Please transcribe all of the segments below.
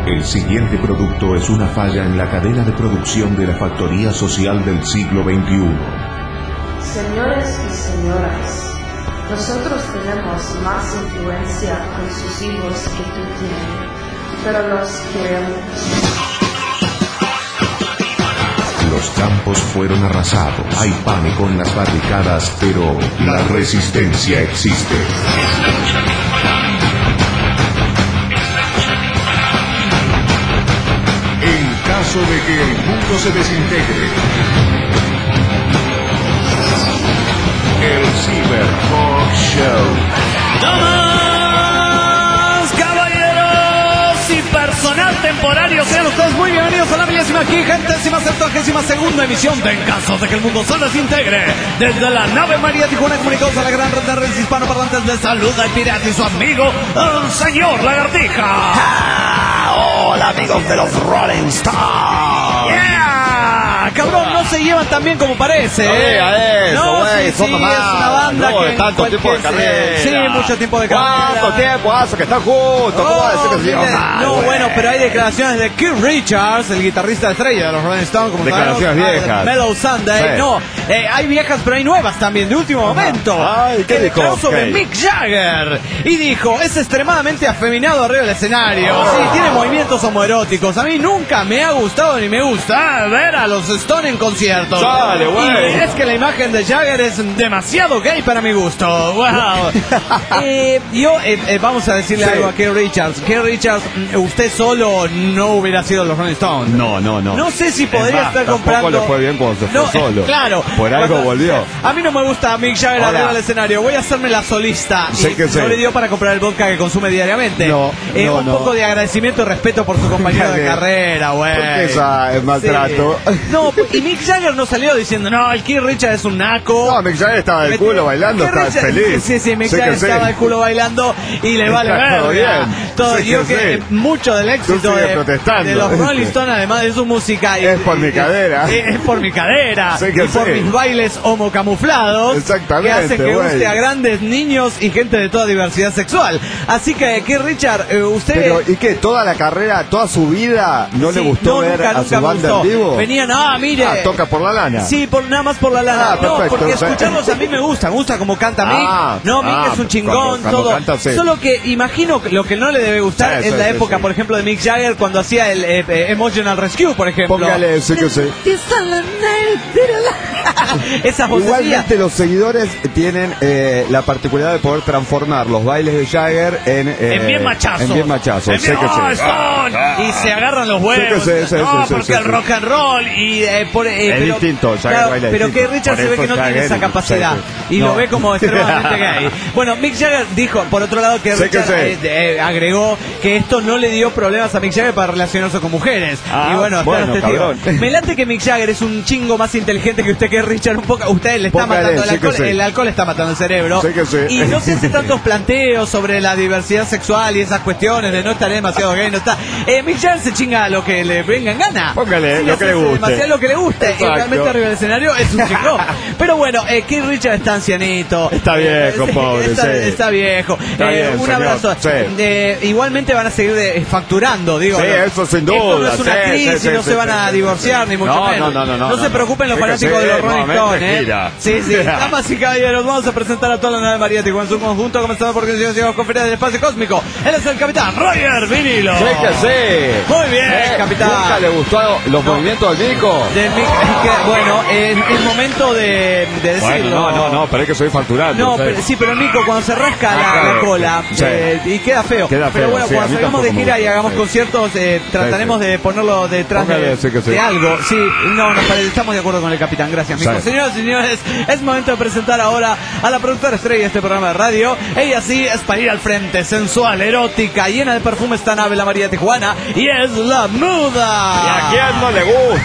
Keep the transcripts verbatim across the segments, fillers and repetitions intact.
El siguiente producto es una falla en la cadena de producción de la factoría social del siglo veintiuno. Señores y señoras, nosotros tenemos más influencia con sus hijos que tú tienes, pero los queremos. Los campos fueron arrasados, hay pánico en las barricadas, pero la resistencia existe. En caso de que el mundo se desintegre, el Cyber Talk Show. ¡Damas, caballeros y personal temporario! Sean ustedes muy bienvenidos a la millésima, quingentésima, septuagésima segunda emisión de En caso de que el mundo se desintegre. Desde la nave María Tijuana, comunicados a la gran red de redes hispanoparlantes, les saluda el pirata y su amigo, el señor Lagartija. Ah, hola amigos de los Rolling Stones. Yeah, cabrón, no se llevan tan bien como parece. No diga eso, no, güey, sí, son sí, nomás, es una banda no, que de tanto cualquier- tiempo de carrera. Sí, mucho tiempo de carrera. ¿Cuánto tiempo hace que están juntos? ¿Cómo va a decir que se Oh, llevan mire, mal, no, güey? bueno, pero hay declaraciones de Keith Richards, el guitarrista estrella de los Rolling Stones, como Declaraciones sabemos, viejas. Mellow Sunday. Sí. No, eh, hay viejas, pero hay nuevas también, de último momento. Ay, ¿qué Que dijo? declaró sobre ¿Qué? Mick Jagger y dijo: es extremadamente afeminado arriba del escenario. Oh. Sí, tiene movimientos homoeróticos. A mí nunca me ha gustado ni me gusta ver a los Stones en conciertos. Dale, güey. Y es que la imagen de Jagger es demasiado gay para mi gusto. Wow. eh, yo, eh, eh, vamos a decirle Sí. algo a Keith Richards. Keith Richards, mm, usted solo no hubiera sido los Rolling Stones. No, no, no. No sé si Es podría más, estar tampoco comprando. le fue bien cuando se fue No, solo. Claro. Por algo Cuando- volvió. A mí no me gusta Mick Jagger Hola. arriba del escenario. Voy a hacerme la solista. Sé y que no sé. le dio para comprar el vodka que consume diariamente. No, Eh, no, un no. poco de agradecimiento y respeto por su compañero de Jagger. carrera, güey. Porque esa es maltrato. Sí. No, y Mick Jagger no salió diciendo: no, el Keith Richards es un naco. No, Mick Jagger estaba del culo bailando, Keith estaba Richards- feliz. Sí, sí, Mick Sé que Jagger sí. estaba del culo bailando y le vale Está todo verga. bien. Todo, Sé yo que que sí. mucho del éxito Tú sigues de, protestando. de los Rolling Stones, además de su música, y- Es por mi y- cadera. y- Es por mi cadera. Sé que y por sí. mis bailes homocamuflados. Exactamente, Que hacen que güey. guste a grandes niños y gente de toda diversidad sexual. Así que, Keith Richard, eh, usted. Pero, ¿y qué? ¿Toda la carrera, toda su vida no Sí, le gustó no, ver nunca, a nunca su me banda gustó. en vivo? Venían, ah, mire. Ah, toca por la lana. Sí, por, nada más por la lana. Ah, no, perfecto, porque sí. escucharlos a mí me gusta, me gusta como canta Mick. Ah, no, Mick ah, es un chingón, cuando- cuando todo. canta, sí. Solo que imagino que lo que no le debe gustar Sí, es sí, la sí, época, sí. por ejemplo, de Mick Jagger cuando hacía el eh, eh, Emotional Rescue, por ejemplo. Póngale, sí que sí. Esas vocecillas. Igualmente los seguidores tienen eh, la particularidad de poder transformar los bailes de Jagger en, eh, En bien machazos. En bien machazos, En sé bien- que ¡Oh, sí. Stone! Y se agarran los huevos. Sí que sí, sí, no, sí, sí, porque sí, el sí. rock and roll y eh, por, eh, Es pero, distinto, Jagger claro, baila pero que distinto. Richard Por se ve eso que no tiene Jagger, esa capacidad sí, sí. y No. lo ve como extremadamente gay. Bueno, Mick Jagger dijo, por otro lado, que Sé que Richard sí. eh, eh, agregó que esto no le dio problemas a Mick Jagger para relacionarse con mujeres. Ah, y bueno, hasta bueno, los testigos. cabrón. Me late que Mick Jagger es un chingo más inteligente que usted, que Richard. Un poco, usted le está Póngale, matando el sé que alcohol, sí. el alcohol está matando el cerebro. Sé que sí. Y no se hace tantos planteos sobre la diversidad sexual y esas cuestiones de no estar demasiado gay, no está. Eh, Mick Jagger se chinga lo que le venga en gana. Póngale, Sí, lo que hace le guste. demasiado lo que le guste. Y Exacto. realmente arriba del escenario es un chingón. Pero bueno, eh, Keith Richards está ancianito. Está viejo, Sí, pobre, Está, sí. está viejo. Está Eh, bien, un señor, abrazo. sí. Eh, igualmente van a seguir de- facturando, digo. Sí, ¿no? eso sin Esto no duda, es una sí, crisis, sí, sí, no sí, se van sí, a sí, divorciar, sí. ni mucho No, menos. no, no, no, no, se no. preocupen los Sí que fanáticos sí, de los Rolling nuevamente Stones, ¿eh? gira. Sí, sí. Damas y caballeros, vamos a presentar a toda la nave María Tijuana en su conjunto, comenzando por que llegamos con Feria del Espacio Cósmico. Él es el capitán Roger Vinilo. Sé que sí. Muy bien, Eh, capitán. ¿Nunca le gustó los No. movimientos del Nico? Del mic- que, bueno, es el momento de, de decirlo. Bueno, no, no, no, pero es que soy facturando. No, ¿sí? pero, sí, pero Nico, cuando se rasca Ah, la, claro. la cola Sí. eh, y queda feo. Queda pero feo, bueno, sí, a cuando mí salgamos de tampoco me gira y gusta, hagamos sí. conciertos, eh, trataremos Sí, sí. de ponerlo detrás de, Póngale, sí que sí. de algo. Sí, no, nos parece, estamos de acuerdo con el capitán. Gracias, Nico. Sí. Señoras y señores, es momento de presentar ahora a la productora estrella de este programa de radio. Ella sí es para ir al frente, sensual, erótica, llena de perfume esta nave, la María Tijuana, y es la ¿Y muda. a quién no le gusta? Mire,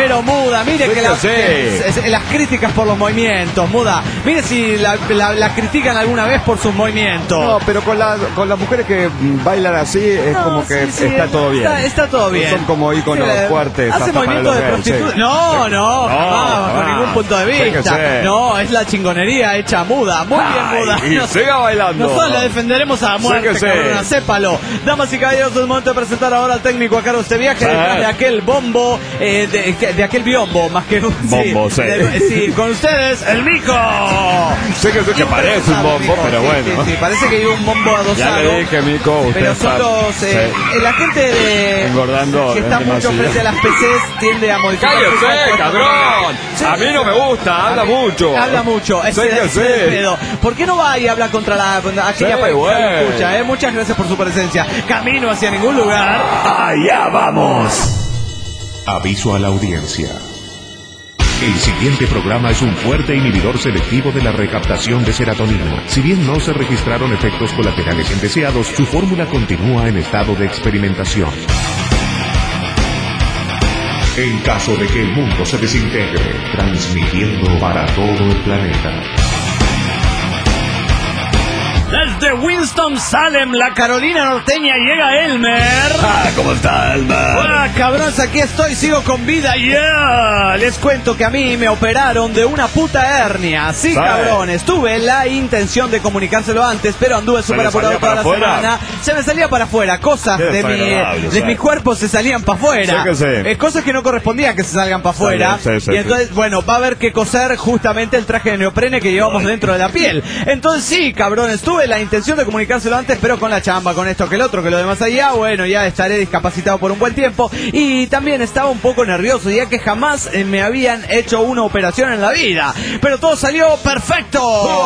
Pero Muda, mire Sí que que la- sí. es- es- las críticas por los movimientos, Muda. Mire si la, la- la critican alguna vez por sus movimientos. No, pero con, la, con las mujeres que mm, bailan así es No, como que sí, sí, está todo bien. Está, está todo bien. Son como íconos Sí, fuertes. Hace hasta para movimientos los de gays, prostituta. sí. No, no, jamás, bajo jamás. ningún punto de Sí que vista. sí. No, es la chingonería hecha Muda. Muy Ay, bien, Muda. y siga bailando. Nosotros la defenderemos a la Sí muerte, que sí. cabrona, sépalo. Damas y caballeros, es el momento de presentar ahora al técnico a cargo de este viaje Sí. detrás de aquel bombo, eh, de, de aquel biombo, más que un Bombo, sí. de- sí, con ustedes, el Mico. Sé que, sé que parece un bombo, Mico, pero sí, bueno. Sí, sí, parece que hay un bombo Ya adosado. le dije, Mico, usted Pero son está- los. Eh, sí. La gente de. Engordando que está en mucho demasía. frente a las P Cs tiende a modificar. su ¡Cállese, cuerpo. cabrón! A mí no me gusta, habla mucho. Habla mucho, ese Sé que ese sí. es el pedo. ¿Por qué no va y habla contra la contra aquella Sí, pareja que güey. lo escucha? Eh? Muchas gracias por su presencia. Camino hacia ningún lugar. Allá vamos. Aviso a la audiencia. El siguiente programa es un fuerte inhibidor selectivo de la recaptación de serotonina. Si bien no se registraron efectos colaterales indeseados, su fórmula continúa en estado de experimentación. En caso de que el mundo se desintegre, transmitiendo para todo el planeta. Desde Winston-Salem, la Carolina norteña, llega Elmer. Ah, ¿cómo está, Elmer? Hola, cabrones, aquí estoy, sigo con vida, yeah. Les cuento que a mí me operaron de una puta hernia. Sí, ¿Sabe? cabrones, tuve la intención de comunicárselo antes, pero anduve súper le apurado salía toda la para afuera? semana. Se me salía para afuera, cosas Qué de mi, desagradable, de ¿sabe? mi cuerpo se salían para afuera. Sí que sí. Eh, cosas que no correspondían que se salgan para afuera. Está bien, sí, sí, y sí. entonces, bueno, va a haber que coser justamente el traje de neoprene que llevamos dentro de la piel. Entonces sí, cabrones, tuve la intención de comunicárselo antes, pero con la chamba, con esto que el otro, que lo demás allá, bueno, ya estaré discapacitado por un buen tiempo. Y también estaba un poco nervioso, ya que jamás eh, me habían hecho una operación en la vida. Pero todo salió perfecto.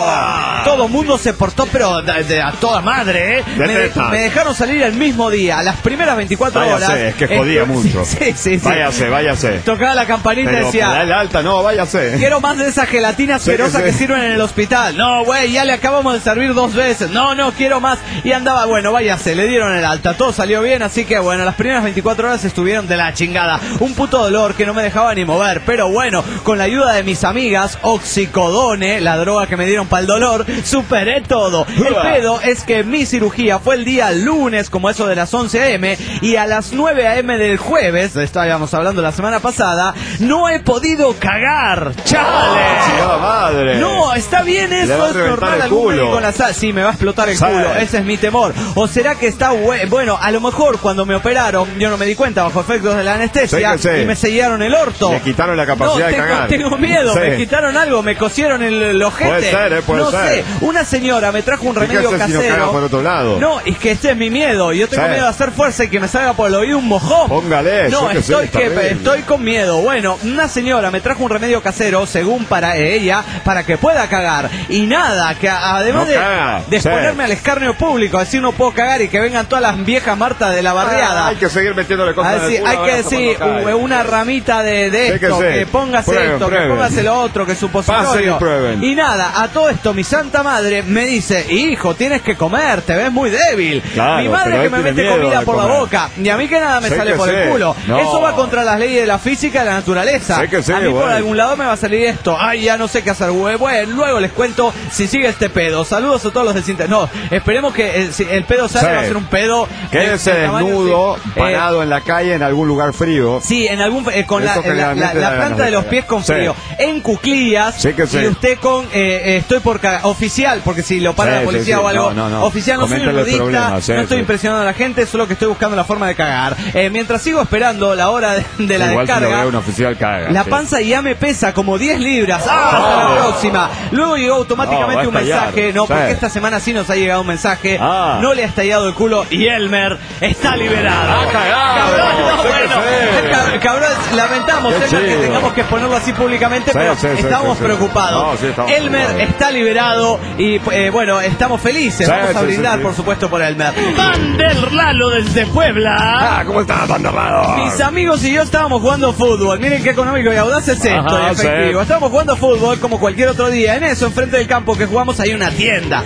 Todo el mundo se portó, pero de, de- a toda madre, ¿eh? De Me, neta. me dejaron salir el mismo día, las primeras veinticuatro horas. Váyase, es que jodía Estu- mucho. Sí, sí, sí. Váyase, váyase. Tocaba la campanita y Pero decía... para el alta, no, váyase. Quiero más de esa gelatina asquerosa Sí, que sí. sirven en el hospital. No, güey, ya le acabamos de servir dos veces. No, no, quiero más. Y andaba, bueno, váyase, le dieron el alta. Todo salió bien, así que bueno, las primeras veinticuatro horas estuvieron de la chingada. Un puto dolor que no me dejaba ni mover. Pero bueno, con la ayuda de mis amigas, oxicodone, la droga que me dieron para el dolor, superé todo. El pedo es que mi cirugía fue el día lunes, como eso de las once a eme, y a las nueve a eme del jueves, estábamos hablando la semana pasada, no he podido cagar. ¡Chale! Chingada madre. No, está bien Le eso, va a es reventar normal. el Algún culo. médico la sabe. Sí, me va a explotar el Sabe. culo, ese es mi temor. ¿O será que está bue- bueno? A lo mejor cuando me operaron, yo no me di cuenta bajo efectos de la anestesia Sí que sí. y me sellaron el orto. Le quitaron la No, capacidad de tengo, cagar. tengo miedo, Sí. me quitaron algo, me cosieron el, el ojete. Puede ser, eh, puede no ser. sé, una señora me trajo un ¿Y qué remedio haces si no casero. caga por otro lado? No, es que este es mi miedo. Yo tengo Sí. miedo de hacer fuerza y que me salga por el oído un mojón. Póngale, No, yo que sé, estoy, está que, terrible. estoy con miedo. Bueno, una señora me trajo un remedio casero, según para ella, para que pueda cagar. Y nada, que a- además No de, caga, de sí. exponerme al escarnio público, decir no puedo cagar y que vengan todas las viejas Martas de la barriada. Ah, hay que seguir metiéndole cosas A en el decir, culo hay ahora que hasta decir cuando cae. u- una ramita de, de Sí que esto, sí. que póngase Prueben, esto, prueben. que póngase lo otro, que Pasen supositorio. y prueben. Y nada, a todo esto mi santa madre me dice, hijo, tienes que comer, te ves muy débil. Claro, mi madre pero que él me tiene mete miedo comida de por la comer. boca, y a mí que nada me Sé sale que por sí. el culo. No. Eso va contra las leyes de la física y la naturaleza. Sé que sí, a mí por bueno. algún lado me va a salir esto. Ay, ya no sé qué hacer, güey. Bueno, luego les cuento si sigue este pedo. Saludos a todos los desinteresados. No, esperemos que el, si el pedo salga, Sí. va a ser un pedo. Quédese de- de tamaño, desnudo, sí. Eh, parado en la calle en algún lugar frío. Sí, en algún eh, con la, Eso la, la- generalmente la da planta ganas de de los cagar. pies con Sí. frío, en cuclillas, Sí que sí. y usted con eh, eh, estoy por cagar, oficial, porque si lo para Sí, la policía sí, sí. o algo, No, no, no. oficial, no soy un Coméntale el nudista, problema, sí, no estoy sí. impresionando a la gente, solo que estoy buscando la forma de cagar. Eh, mientras sigo esperando la hora de, de la Igual si lo descarga, ve un oficial caga. la sí. panza ya me pesa como diez libras. ¡Ah! Hasta la próxima. Luego llegó automáticamente No, un va a estallar. mensaje. No, porque Sí. esta semana sí nos ha llegado un mensaje. Ah. No le ha estallado el culo y Elmer está liberado. ¡Ah, cagado! Cabrón, no, Sí que bueno. sí. Cab- Cabrón, lamentamos, Qué Elmer, que chido. tengamos que exponerlo así públicamente, Sí, pero sí, sí, estamos sí, sí. preocupados. No, sí, estamos Elmer preocupados. está liberado y eh, bueno, estamos felices. Sí, Vamos a sí, brindar, sí, sí. por supuesto, por Elmer. Van der Lalo desde Puebla. Ah, ¿cómo estás, Bandarrado? Mis amigos y yo estábamos jugando fútbol. Miren qué económico y audaz es esto, Ajá, y efectivo. sí. Estábamos jugando fútbol como cualquier otro día. En eso, enfrente del campo que jugamos, hay una tienda. Y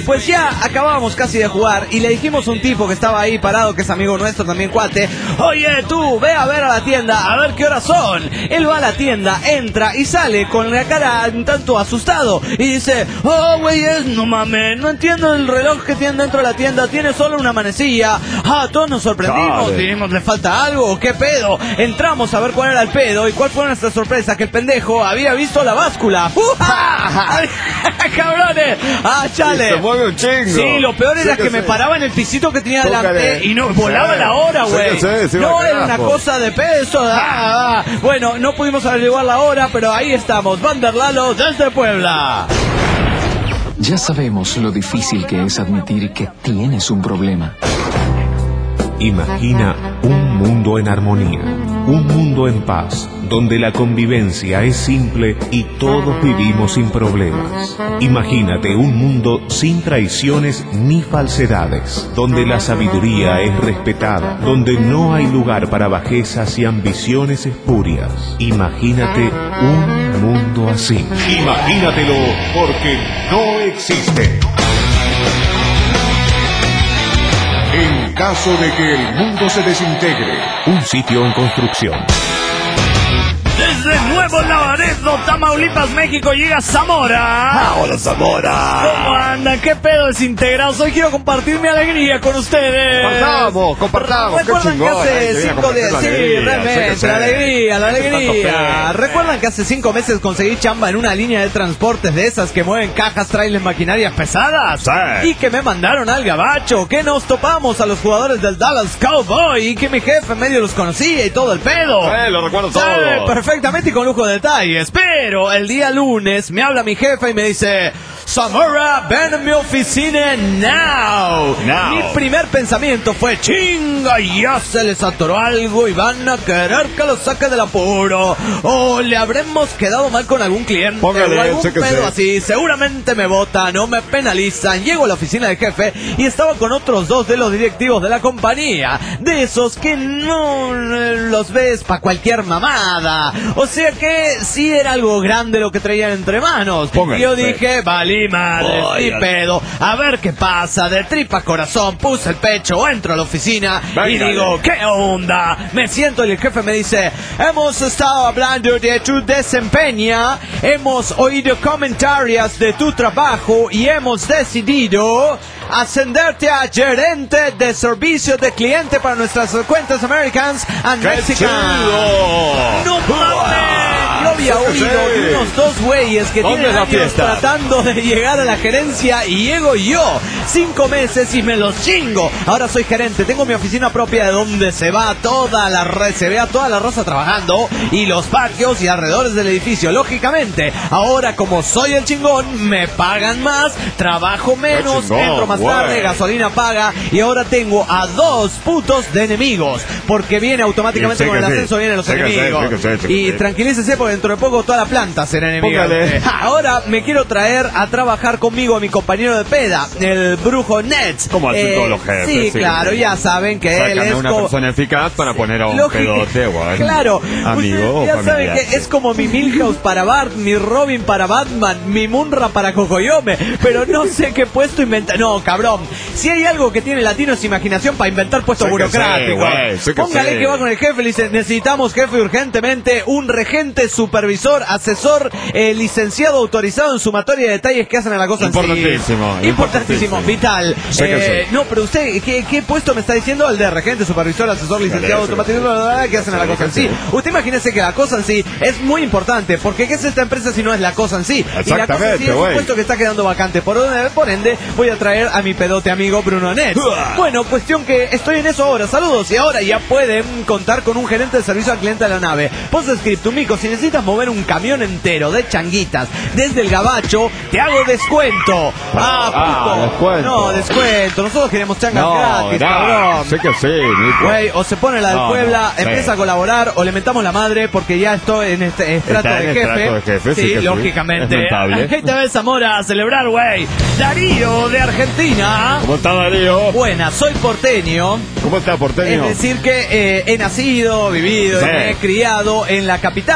pues ya acabábamos casi de jugar y le dijimos a un tipo que estaba ahí parado, que es amigo nuestro también, cuate: oye, tú, ve a ver a la tienda, a ver qué horas son. Él va a la tienda, entra y sale con la cara un tanto asustado y dice: oh, güey, no mames, no entiendo el reloj que tienen dentro de la tienda, tiene solo una manecilla. Ah, todos nos sorprendimos, dijimos, ¿le falta algo? ¿Qué pedo? Entramos a ver cuál era el pedo y cuál fue nuestra sorpresa, que el pendejo había visto la báscula. ¡Uja! ¡Cabrones! ¡Ah, chale! Se mueve un chingo. Sí, lo peor era sí, que, que sí. me paraba en el pisito que tenía Póngale. delante y no volaba Sí. la hora, güey. Sí, sí, sí, no, va, era una carajo. cosa de peso. Ah, ah. Bueno, no pudimos averiguar la hora, pero ahí estamos. Vander Lalo desde Puebla. Ya sabemos lo difícil que es admitir que tienes un problema. Imagina un mundo en armonía, un mundo en paz, donde la convivencia es simple y todos vivimos sin problemas. Imagínate un mundo sin traiciones ni falsedades, donde la sabiduría es respetada, donde no hay lugar para bajezas y ambiciones espurias. Imagínate un mundo así. Imagínatelo, porque no existe. En caso de que el mundo se desintegre, un sitio en construcción. Desde Nuevo Laredo, Tamaulipas, México, llega Zamora. ¡Hola, Zamora! ¿Cómo andan? ¿Qué pedo desintegrados? Hoy quiero compartir mi alegría con ustedes. Compartamos, compartamos. ¿Recuerdan qué que chingón, hace eh, que viene a cinco compartir días? la Sí, alegría, realmente, sé que la sí. alegría, la Tanto alegría. fe. ¿Recuerdan que hace cinco meses conseguí chamba en una línea de transportes de esas que mueven cajas, trailers, maquinarias pesadas? Sí. Y que me mandaron al gabacho, que nos topamos a los jugadores del Dallas Cowboy y que mi jefe medio los conocía y todo el pedo. Eh, lo recuerdo Sí, todo. perfectamente y con lujo de detalles. Pero el día lunes me habla mi jefe y me dice: Zamora, ven a mi oficina now. Now. Mi primer pensamiento fue: chinga, ya se les atoró algo y van a querer que lo saque del apuro. O le habremos quedado mal con algún cliente Póngale, o algún sé que pedo sé. así. Seguramente me botan o me penalizan. Llego a la oficina del jefe y estaba con otros dos de los directivos de la compañía. De esos que no eh, los ves pa' cualquier mamada. O sea que sí era algo grande lo que traían entre manos. Póngale, y yo sí. dije: vale, madre, Ay, ni ay. pedo. A ver qué pasa. De tripa corazón puse el pecho, entro a la oficina y Venga, digo: ¿qué onda? Me siento y el jefe me dice: hemos estado hablando de tu desempeño, hemos oído comentarios de tu trabajo y hemos decidido ascenderte a gerente de servicio de cliente para nuestras cuentas Americans and ¡Qué Mexican. chido! ¡No mames! Yo había Sí, oído sí. de unos dos güeyes que ¿Dónde tienen es la años fiesta? tratando de llegar a la gerencia y llego yo. Cinco meses y me los chingo. Ahora soy gerente, tengo mi oficina propia de donde se va toda la red, se ve a toda la raza trabajando y los patios y alrededores del edificio. Lógicamente, ahora como soy el chingón, me pagan más, trabajo menos, chingón, entro más güey. tarde, gasolina paga y ahora tengo a dos putos de enemigos. Porque viene automáticamente Sí, con que el sí. ascenso, vienen los Sí, que sí, enemigos. sí, que sí, sí, que Y sí. tranquilícese porque dentro de poco toda la planta será enemiga. Póngale. Ahora me quiero traer a trabajar conmigo a mi compañero de peda, el brujo Nets. Como hacen todos los jefes, Sí, sí, claro, sí. ya saben que él Sacan es a una como... persona eficaz para poner a un Lógica- pedote, güey. Claro, Amigo ustedes ya o saben familiar. que es como mi Milhouse para Bart, mi Robin para Batman, mi Munra para Cocoyome, pero no sé qué puesto inventar. No, cabrón, si hay algo que tiene latino es imaginación para inventar puestos Sé que burocráticos. sé, güey, sé que Póngale sé. que va con el jefe, le dice: necesitamos, jefe, urgentemente un regente, supervisor, asesor, eh, licenciado autorizado en sumatoria de detalles que hacen a la cosa en sí. Importantísimo, Importantísimo, importantísimo. vital. Sé que Eh, sí. no, pero usted, ¿qué, ¿qué puesto me está diciendo? El de regente, supervisor, asesor, licenciado, Sé que automatizado, sí. bla, bla, bla, que hacen a la cosa en sí. Usted imagínese que la cosa en sí es muy importante, porque ¿qué es esta empresa si no es la cosa en sí? Y la cosa en sí Exactamente, es un güey. puesto que está quedando vacante. Por ende, por ende, voy a traer a mi pedote amigo Bruno Net. Bueno, cuestión que estoy en eso ahora. Saludos. Y ahora ya pueden contar con un gerente de servicio al cliente de la nave. Postscriptum, mico, si necesitas mover un camión entero de changuitas desde el gabacho, te hago descuento. Ah, puto. Ah, descuento. No, descuento. Nosotros queremos changas No, gratis, no, cabrón. sé que sí, Nico. Güey, o se pone la del No, Puebla, no, empieza sí. a colaborar, o le mentamos la madre porque ya estoy en este estrato Está de en jefe. estrato de jefe, sí que sí. lógicamente. Es notable. Ahí te ves, Zamora, a celebrar, güey. Darío de Argentina. ¿Cómo está, Darío? Buena, soy porteño. ¿Cómo está, porteño? Es decir que eh, he nacido, vivido, Sí. y me he criado en la capital de Buenos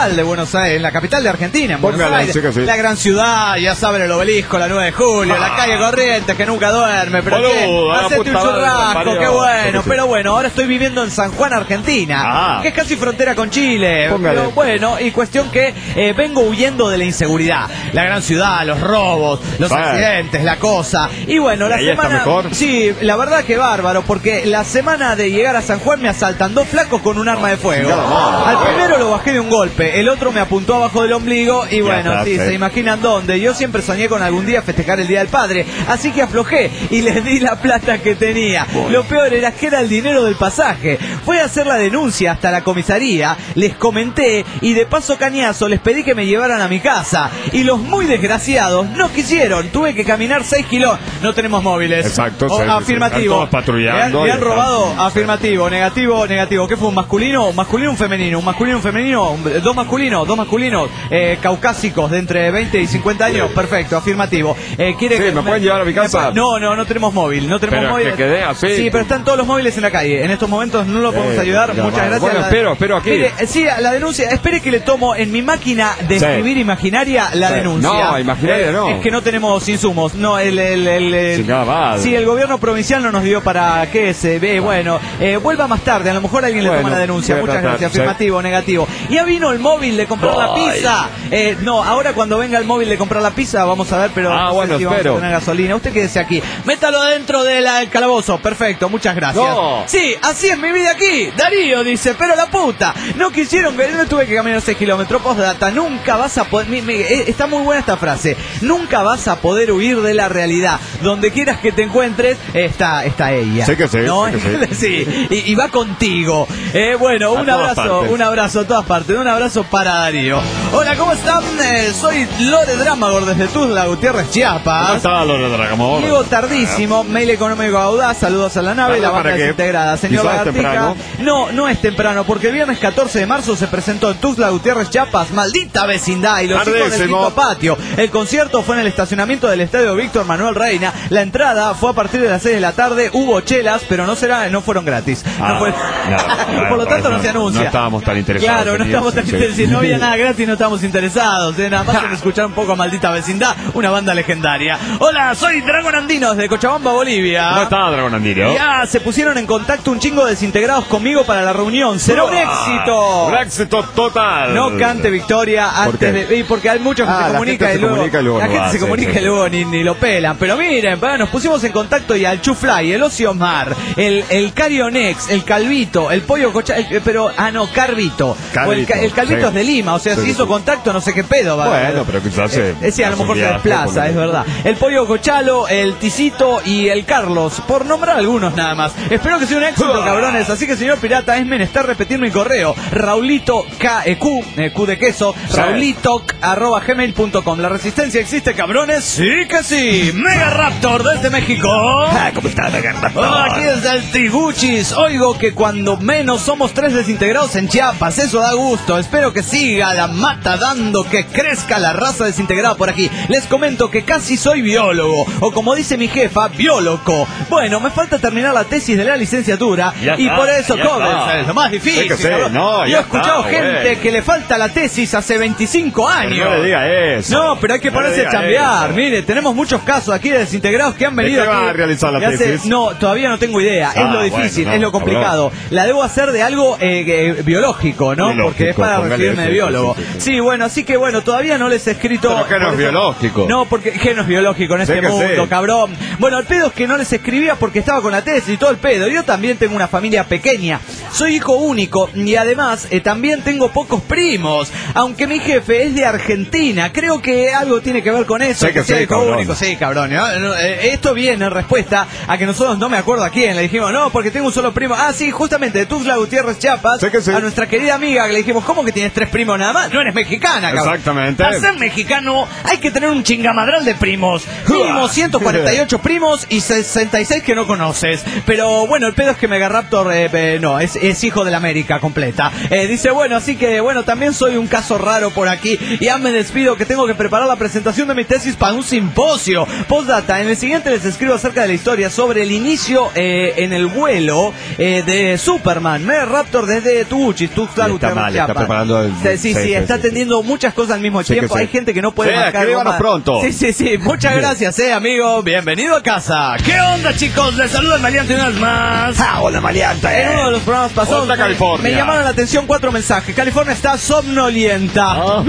Buenos Aires, en la capital de Argentina, en Buenos Póngala, Aires. sí que sí. La gran ciudad, ya saben, el obelisco, la nueve de julio, Ah. la calle Corrientes, que nunca duerme, pero Boludo, ¿qué? a la Hacete un puta madre, churrasco, parió. qué Sí bueno. que sí. Pero bueno, ahora estoy viviendo en San Juan, Argentina, Ah. que es casi frontera con Chile. Póngale. Pero bueno, y cuestión que eh, vengo huyendo de la inseguridad. La gran ciudad, los robos, los Bueno. accidentes, la cosa. Y bueno, la ¿Y ahí está semana... mejor? Sí, la verdad que bárbaro, porque la semana de llegar a San Juan me asaltan dos flacos con un arma de fuego. chingada madre. Al primero lo bajé de un golpe, el otro me apuntó abajo del ombligo y bueno, está, sí, sí. se imaginan dónde. Yo siempre soñé con algún día festejar el Día del Padre, así que aflojé y les di la plata que tenía. Lo peor era que era el dinero del pasaje. Fui a hacer la denuncia hasta la comisaría, les comenté y de paso cañazo les pedí que me llevaran a mi casa. Y los muy desgraciados no quisieron, tuve que caminar seis kilos. No tenemos móviles. Exacto, O- sí, sí, sí. afirmativo. Están todos patrullando ¿Me han, me han y están- robado? Afirmativo, negativo, negativo. ¿Qué fue? ¿Un masculino? ¿Un masculino o un femenino? ¿Un masculino, un femenino? Un- Dos masculinos, dos masculinos eh, caucásicos de entre veinte y cincuenta años. Perfecto, afirmativo. Eh, ¿quiere Sí, que ¿me pueden llevar a mi casa? me- No, no, no tenemos móvil. No tenemos Pero móvil. que quedé así. Sí, pero están todos los móviles en la calle. En estos momentos no lo podemos Eh, ayudar. ya Muchas va. gracias. Bueno, La- espero, espero aquí. Mire, eh, sí, la denuncia. Espere que le tomo en mi máquina de Sí. escribir imaginaria la Sí. denuncia. No, imaginaria no. Es que no tenemos insumos. No, el. el, el, el- Chingada madre. sí, el gobierno provincial no nos dio para que se ve. Bueno, eh, vuelva más tarde. A lo mejor alguien le Bueno, toma la denuncia. voy a Muchas tratar, gracias. sí. Afirmativo, negativo. Ya vino el móvil de comprar la Ay. pizza. Eh, no, ahora cuando venga el móvil de comprar la pizza, vamos a ver, pero Ah, no sé bueno, si vamos espero. a tener gasolina. Usted quédese aquí. Métalo dentro del calabozo. Perfecto, muchas gracias. No. Sí, así es mi vida aquí. Darío dice, pero la puta. No quisieron que yo tuve que caminar seis kilómetros. Postdata, nunca vas a poder. mi- mi- eh, está muy buena esta frase. Nunca vas a poder huir de la realidad. Donde quieras que te encuentres, está, está ella. Sí que sí, ¿no? sí que Sí, y, y va contigo. Eh, bueno, A un todas abrazo, partes. un abrazo a todas partes. Un abrazo para Darío. Hola, ¿cómo están? Eh, soy Lore Dramagor desde Tuzla, Gutiérrez, Chiapas. ¿Cómo está, Lore Dragamor? Llego tardísimo, mail económico audaz, saludos a la nave, la ¿Para banda qué? desintegrada. Señor Quizás Lagartija, temprano. no, no es temprano, porque el viernes catorce de marzo se presentó en Tuzla, Gutiérrez, Chiapas, maldita vecindad, y los chicos del Tardísimo. quinto patio. El concierto fue en el estacionamiento del estadio Víctor Manuel Reina. La entrada fue a partir de las seis de la tarde, hubo chelas, pero no será, no fueron gratis. Ah, no fue- no, Por lo tanto no, no, se anuncia. no estábamos tan interesados Claro, no en estábamos eso, tan sí. interesados. No había nada gratis, no estábamos interesados. eh, Nada más en escuchar un poco a Maldita Vecindad, una banda legendaria. Hola, soy Dragon Andino desde Cochabamba, Bolivia. ¿Cómo está, Dragón Andino? Ya se pusieron en contacto un chingo de desintegrados conmigo para la reunión. ¡Será un éxito! Un éxito total. No cante victoria ¿Por antes qué? de. y Porque hay muchos que Ah, se la comunican gente y se luego. comunica y luego la no gente va, se sí, comunica sí, y luego ni, ni lo pelan. Pero miren, pa, nos pusimos en contacto y al Chufly, el Ocio Mar, el, el Carionex, el Calvito, el Pollo Cocha. el- pero. Ah, no, Carvito. Carvito, O el, ca- el Calvito sí. es de Lima, o sea, Sí, si sí, hizo sí. contacto, no sé qué pedo. va. Bueno, pero quizás se- Eh, sí, a lo hace mejor un se viaje, desplaza, porque- es verdad. El Pollo Cochalo, el Ticito y el Carlos, por nombrar algunos nada más. Espero que sea un éxito, cabrones. Así que, señor Pirata, es menester repetir mi correo. Raulito K, eh, Q, eh, Q de queso, Sí. raulito arroba gmail punto com. ¿La resistencia existe, cabrones? Sí que sí. Mega Raptor desde México. ¿Cómo está, Mega Raptor? Hola, aquí desde el Triguchis. Oigo que cuando menos somos tres desintegrados en Chiapas. Eso da gusto. Espero que siga la mata dando, que crezca la raza desintegrada por aquí. Les comento que casi soy biólogo. O como dice mi jefa, biólogo. Bueno, me falta terminar la tesis de la licenciatura. Ya y está, por eso, ya Cobbs, está. es lo más difícil. Sí que sí, cabrón. no, Yo ya he escuchado está, gente güey. que le falta la tesis hace veinticinco años. No le diga eso. No, pero hay que No le ponerse a diga chambear. eso. Mire, tenemos muchos casos aquí de desintegrados que han ¿De venido qué va aquí a realizar la y hace- tesis? No, todavía no tengo idea. es Ah, lo difícil, bueno, no, es lo complicado. La debo hacer de algo eh, eh, biológico, ¿no? Biológico, Porque es para póngale recibirme de eso, biólogo. sí, sí, Sí, sí. bueno, así que bueno, todavía no les he escrito. Pero que no por es eso- biológico. No, porque que no es biológico en Sé este que mundo, sí. cabrón. Bueno, el pedo es que no les escribía porque estaba con la tesis y todo el pedo. Yo también tengo una familia pequeña. Soy hijo único y además eh, también tengo pocos primos. Aunque mi jefe es de Argentina, creo que algo tiene que ver con eso. Sé que sea sí, hijo cabrón. único. Sí, cabrón. ¿no? No, eh, Esto viene en respuesta a que nosotros no me acuerdo a quién. Le dijimos, no, porque tengo un solo primo. Ah, sí, justamente de Tuzla Gutiérrez, Chiapas. Sé que sí. A nuestra querida amiga que le dijimos, ¿cómo que tienes tres primos nada más? No eres mexicana, cabrón. Exactamente. Para ser mexicano hay que tener un chingamadral de primos. Mínimo ciento cuarenta y ocho primos y sesenta y seis que no conoces. Pero bueno, el pedo es que Mega Raptor, eh, eh, no, es, es hijo de la América completa. Eh, dice, bueno, así que, bueno, también soy un caso raro por aquí. Ya me despido que tengo que preparar la presentación de mi tesis para un simposio. Postdata, en el siguiente les escribo acerca de la historia sobre el inicio eh, en el vuelo eh, de Superman, Mere Raptor desde Tuguchis, Tuxtla, Está mal, está preparando el... Sí, sí, sí, sí, está atendiendo sí. muchas cosas al mismo sí, tiempo. sí. Hay gente que no puede sí, marcar. Escríbanos pronto. Sí, sí, sí. Muchas gracias, eh, amigo. Bienvenido a casa. ¿Qué onda, chicos? Les saluda el Maleante una vez más. Ah, hola, Maleante. En uno de los programas pasados Hola, California. Me llamaron la atención cuatro mensajes. California está somnolienta. Oh.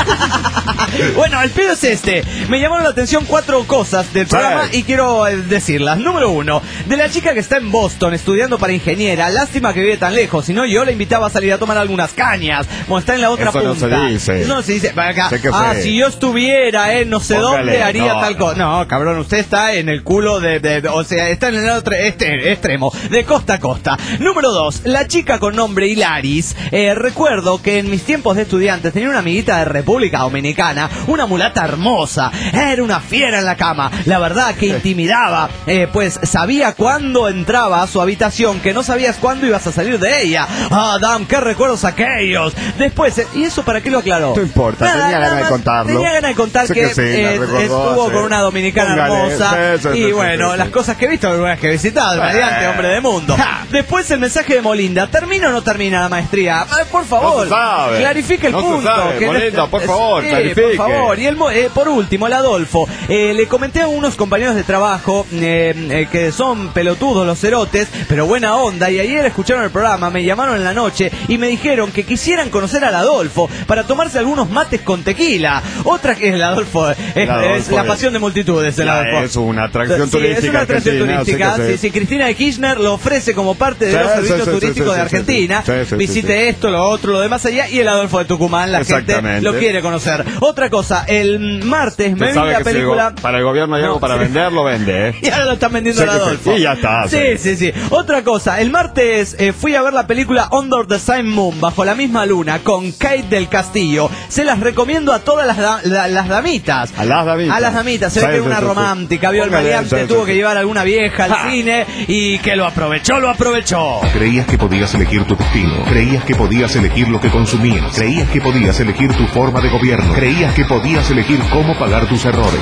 Bueno, el pedo es este. Me llamaron la atención cuatro cosas del programa sí. y quiero eh, decirlas. Número uno, de la chica que está en Boston estudiando para ingeniera. Lástima que vive tan lejos. Si no, yo la invitaba a salir a tomar algunas cañas. Como está en la otra Eso punta. No se dice. No se dice. Acá, sé que ah, sé. si yo estuviera en no sé Póngale, dónde haría no, tal cosa. No, cabrón, usted está en el culo de, de, de. O sea, está en el otro este, extremo. De costa a costa. Número dos, la chica con nombre Hilaris. Eh, recuerdo que en mis tiempos de estudiantes tenía una amiguita de República Dominicana. Una mulata hermosa. Era una fiera en la cama. La verdad que intimidaba. Eh, pues sabía cuándo entraba a su habitación, que no sabías cuándo ibas a salir de ella. Ah, damn, qué recuerdos aquellos. Después, eh, ¿y eso para qué lo aclaró? No importa, nada, tenía ganas de contarlo. Tenía ganas de contar sé que, que sí, eh, recordó, estuvo sí. con una dominicana Póngale, hermosa. Sí, sí, y sí, bueno, sí, las sí. cosas que he visto, algunas que he visitado, Radiante, eh. hombre de mundo. Ja. Después el mensaje de Molinda. ¿Termina o no termina la maestría? Eh, por favor, no sabe. clarifique el no punto. Sabe, que Molinda, no, por favor, sí, clarifique. Por favor. Y el, eh, por último, el Adolfo. Eh, le comenté a unos compañeros de trabajo eh, eh, que son pelotudos los cerotes, pero buena onda, y ayer escucharon el programa, me llamaron en la noche y me dijeron que quisieran conocer al Adolfo para tomarse algunos mates con tequila. Otra que es el Adolfo, es, el Adolfo es la pasión de multitudes. El Adolfo. Es una atracción sí, turística. Es una atracción turística. Sí, sí, sí, Cristina de Kirchner lo ofrece como parte de sí, los servicios sí, turísticos sí, sí, de Argentina. Sí, sí, Visite sí, sí. esto, lo otro, lo demás allá, y el Adolfo de Tucumán, la gente lo quiere conocer. Otra cosa, el martes me vi la película. Si para el gobierno hay algo no, para sí. vender, lo vende, ¿eh? Y ahora lo están vendiendo el Adolfo. Sí, ya está. Sí, sí, sí. Otra cosa, el martes eh, fui a ver la película Under the Same Moon, Bajo la Misma Luna, con Kate del Castillo. Se las recomiendo a todas las, da, la, las damitas. A las damitas. A las damitas. Se ve que es una romántica. Vio el Maleante, tuvo que llevar a alguna vieja al ja. cine y que lo aprovechó, lo aprovechó. Creías que podías elegir tu destino. Creías que podías elegir lo que consumías. Creías que podías elegir tu forma de gobierno. Creías que podías elegir cómo pagar tus errores.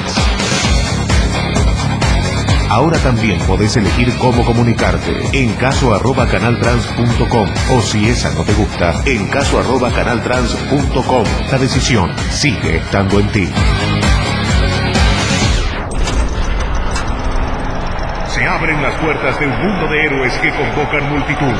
Ahora también podés elegir cómo comunicarte en caso arroba canaltrans punto com o si esa no te gusta, en caso arroba canaltrans punto com. La decisión sigue estando en ti. Se abren las puertas de un mundo de héroes que convocan multitudes.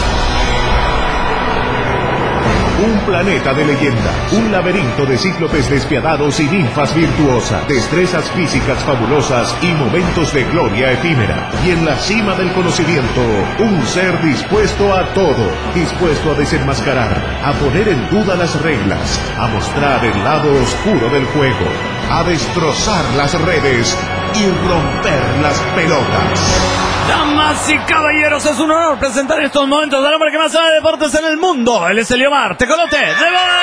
Un planeta de leyenda, un laberinto de cíclopes despiadados y ninfas virtuosas, destrezas físicas fabulosas y momentos de gloria efímera. Y en la cima del conocimiento, un ser dispuesto a todo, dispuesto a desenmascarar, a poner en duda las reglas, a mostrar el lado oscuro del juego, a destrozar las redes y romper las pelotas. Damas y caballeros, es un honor presentar en estos momentos al hombre que más sabe de deportes en el mundo. Él es Eliomar Tecolote de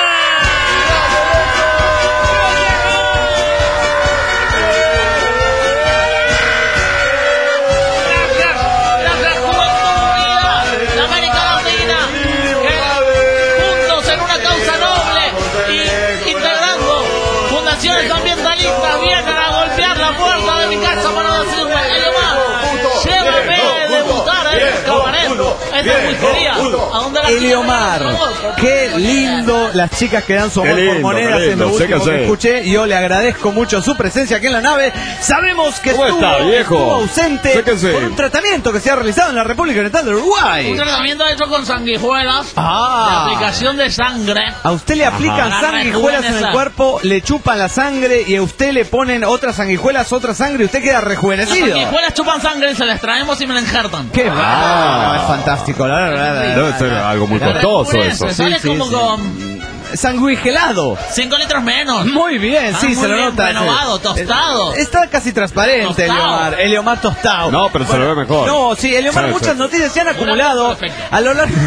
Fundaciones ambientalistas vienen a golpear la puerta de mi casa para decirme, Eliomar, llévame a debutar a este cabaret. Esa es muy querida. ¿A dónde la Eliomar, qué lindo las chicas que dan su amor por monedas, es lo último que escuché. Yo le agradezco mucho su presencia aquí en la nave. Sabemos que estuvo, está, estuvo ausente Séquense. por un tratamiento que se ha realizado en la República Oriental del Uruguay. Un tratamiento hecho con sanguijuelas, ah. de aplicación de sangre. A usted le aplican Ajá. sanguijuelas en el cuerpo, le chupan la sangre y a usted le ponen otras sanguijuelas, otra sangre y usted queda rejuvenecido. Las sanguijuelas chupan sangre y se las traemos y me la injertan. Qué ah. es fantástico, la verdad. Debe ser algo muy costoso eso. Sale sí, como sí, con... sanguigelado. Cinco litros menos. Muy bien, ah, sí, muy se lo bien, nota. Renovado, tostado. Está casi transparente, tostado. Eliomar. Eliomar tostado. No, pero bueno, se lo ve mejor. No, sí, Eliomar, sí, muchas sí. noticias se han acumulado a lo largo...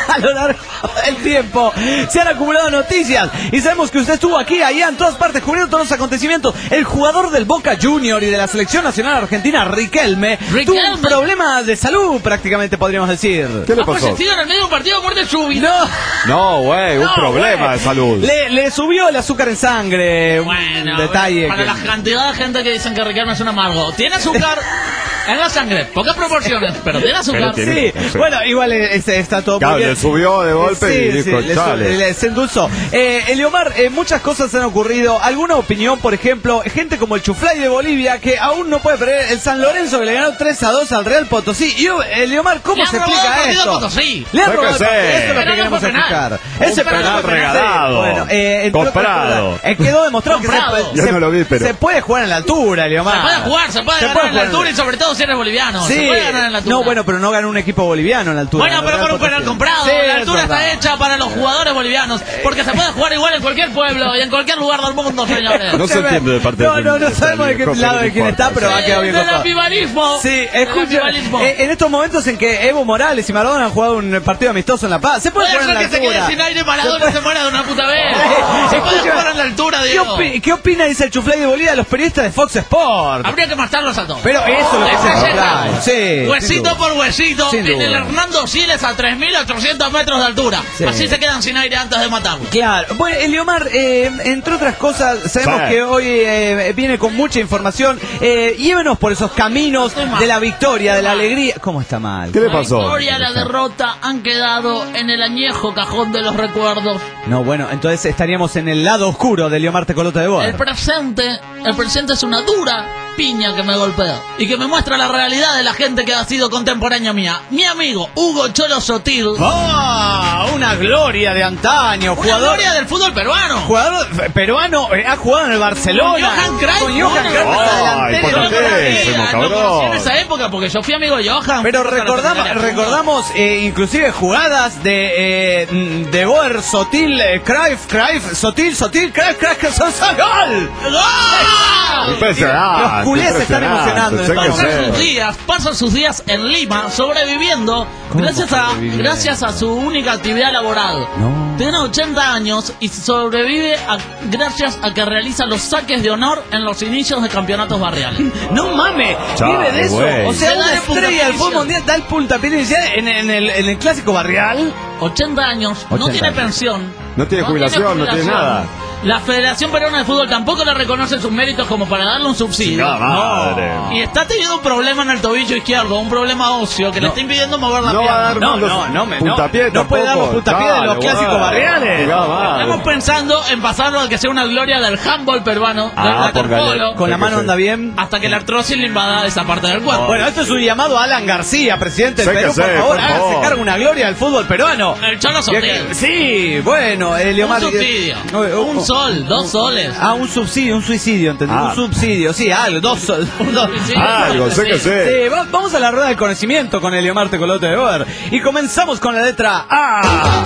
a lo largo del tiempo se han acumulado noticias y sabemos que usted estuvo aquí, allá, en todas partes, cubriendo todos los acontecimientos. El jugador del Boca Junior y de la Selección Nacional Argentina, Riquelme, Riquelme. tuvo un problema de salud, prácticamente podríamos decir. ¿Qué le Ha pasó? fallecido en el medio de un partido por muerte súbita. No, No, güey, un No, problema güey. de salud. Le, le subió el azúcar en sangre. Bueno, un detalle. para que- la cantidad de gente que dicen que Riquelme es un amargo. Tiene azúcar en la sangre, pocas proporciones, pero tiene azúcar. Pero Sí, tiene- sí. bueno, igual este, está todo Claro, muy bien. le subió de golpe y Sí, dijo, sí, le, chale. su- le- se endulzó. Eh, Eliomar, eh, muchas cosas han ocurrido. ¿Alguna opinión, por ejemplo? Gente como el Chuflay de Bolivia, que aún no puede perder el San Lorenzo, que le ganó tres a dos al Real Potosí. Y yo, Eliomar, ¿cómo Le se han robado explica el partido esto? a Potosí. Le han Sé que robado el sé. partido. Eso es lo Pero que no queremos fue penal. explicar. Un Ese penal penal fue regalado. Bueno, eh, entre otras Comprado. cosas, eh, quedó demostrado que se, Comprado. puede- Yo se- no lo vi, pero- se puede jugar en la altura, Eliomar. Se puede jugar, se puede Se ganar puede en la jugar. altura y sobre todo si eres boliviano. Sí. Se puede ganar en la altura. No, bueno, pero no ganó un equipo boliviano en la altura. Bueno, El pero Real con un penal Potosí. comprado. Sí, la es altura verdad. está hecha para los jugadores bolivianos. Porque se puede jugar igual en cualquier pueblo y en cualquier lugar del mundo, señores. No se entiende de parte No, del- no, no del- sabemos de del- qué del- lado de del- quién del- está, pero ha quedado bien Del contado. apivalismo. Sí, Del escucha, apivalismo. eh, en estos momentos en que Evo Morales y Maradona han jugado un partido amistoso en La Paz, se puede Puede jugar en ser la que se quede altura. sin aire Maradona y se muera de una puta vez. Eh, Se puede escucha, jugar en la altura, ¿Qué, Diego. opi- ¿Qué opina, dice el Chuflay de Bolivia, de los periodistas de Fox Sport? Habría que matarlos a todos. Pero eso es lo que Ese se es el Chuflay. caso. Sí, sin Huesito duda. por huesito Sin en el duda. Hernando Siles a tres mil ochocientos metros de altura. Sí. Así se quedan sin aire antes de matarlos. Claro, bueno, Eliomar, eh, entre otras cosas, sabemos Sí. que hoy eh, viene con mucha información. Eh, llévenos por esos caminos Estoy mal. de la victoria, de la alegría. ¿Cómo está mal? ¿Qué le La pasó? victoria y la derrota han quedado en el añejo cajón de los recuerdos. No, bueno, entonces estaríamos en el lado oscuro de Eliomar Tecolote de El Boer. presente, el presente es una dura piña que me golpea y que me muestra la realidad de la gente que ha sido contemporánea mía. Mi amigo Hugo Cholo Sotil, ¡Ah! Una gloria de antaño, una jugador. gloria del fútbol peruano. Jugador peruano, eh, ha jugado en el Barcelona. Con Johan Cruyff, Con Johan ¿no? Cruyff, Ay, delantero. ¿por Yo qué? lo conocí, Se me lo cabrón. conocí en esa época porque yo fui amigo de Johan. Pero Fui a la recordamos, secundaria. recordamos eh, inclusive jugadas de eh, mm, de Boer, Sotil, eh, Cruyff, Cruyff, Sotil, Sotil, Cruyff, Cruyff, son son gol. ¡Gol! Impresionante, Los culés se están impresionante, emocionando en sé esta que hora. Pasan sé. sus días, pasan sus días en Lima sobreviviendo ¿Cómo gracias a, sobreviviendo? gracias a su única actividad laboral. No. Tiene ochenta años y sobrevive a- gracias a que realiza los saques de honor en los inicios de campeonatos barriales. No mames, Chao, vive de eso. güey. O sea, Se da una el estrella del puntapié fútbol mundial da el puntapié inicial en, en el, en el clásico barrial. ochenta años, no ochenta tiene años. pensión. No tiene jubilación, no tiene jubilación. nada. La Federación Peruana de Fútbol tampoco le reconoce sus méritos como para darle un subsidio. Chingada madre. Y está teniendo un problema en el tobillo izquierdo, un problema óseo que le está impidiendo mover la No va a pierna. dar No, más los no, no, me- no. puntapiés No puede dar los tampoco. puntapiés de los Dale, clásicos guau. barriales. Chingada madre. Estamos pensando en pasarlo a que sea una gloria del handball peruano, Ah, del póngale. waterpolo, Con la Sí, mano sí. anda bien. hasta que la artrosis le invada esa parte del cuerpo. Bueno, esto es un llamado a Alan García, presidente del Sé que Perú. sé, Por favor, por hágase favor. cargo una gloria del fútbol peruano. El Cholo Sotil. Sí, bueno, Un Eliomar. subsidio. eh, Un sol, dos soles. Ah, un subsidio, un suicidio, ¿entendés? Ah. Un subsidio, sí, algo, dos, dos. subsidio. Algo, sé que Sí. sé. Sí, va- vamos a la rueda del conocimiento con Eliomar Tecolote de Boer. Y comenzamos con la letra A.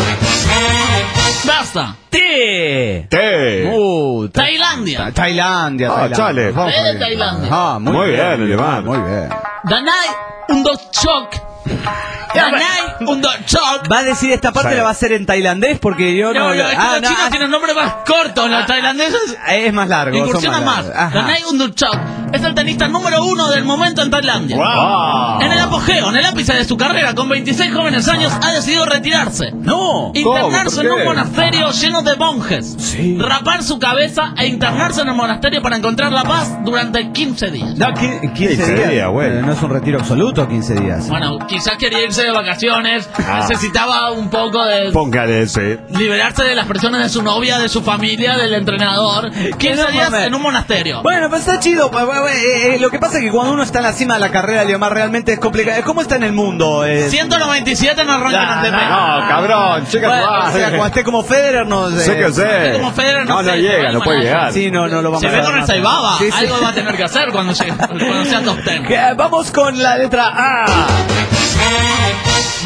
Basta. T. Te. Uh, ta- Tailandia. ta- Tailandia. Ah, Tailandia. chale, vamos. Ve de Tailandia. Ah, muy, Muy bien, bien, Eliomar. Muy bien. Danai Undokchok. Danai Undokchok. Va a decir esta parte, Sí. la va a hacer en tailandés porque yo no. No, no, es que ah, los no, chinos ah, tienen nombre más corto, los tailandeses es más largo. son incursiona más. largos. Ajá. Danai Undokchok es el tenista número uno del momento en Tailandia. Wow. En el apogeo, en el ápice de su carrera, con veintiséis jóvenes años, ha decidido retirarse. No. Internarse ¿Por en un qué? monasterio lleno de monjes. Sí. Rapar su cabeza e internarse en el monasterio para encontrar la paz durante quince días. No, qui- quince quince días. días, bueno. Eh, No es un retiro absoluto, quince días. Bueno, quizás quería irse de vacaciones, Ah. necesitaba un poco de Póngale ese. liberarse de las presiones de su novia, de su familia, del entrenador. quince no días mames. en un monasterio. Bueno, pues está chido. pues, bueno, eh, eh, lo que pasa es que cuando uno está en la cima de la carrera, Eliomar, realmente es complicado. ¿Cómo está en el mundo? Eh, ciento noventa y siete en el ranking Ah, A T P. No, cabrón, chica, bueno, tu o sea, madre. cuando esté como Federer, no sé. Sé que sé. como Federer, no no, no sé, llega, igual no puede maneja. llegar. Sí, no, no lo vamos Se a ve ver con el más. Saibaba. Sí, sí. Algo va a tener que hacer cuando, llegue, cuando sea top ten. Que, vamos con la letra A.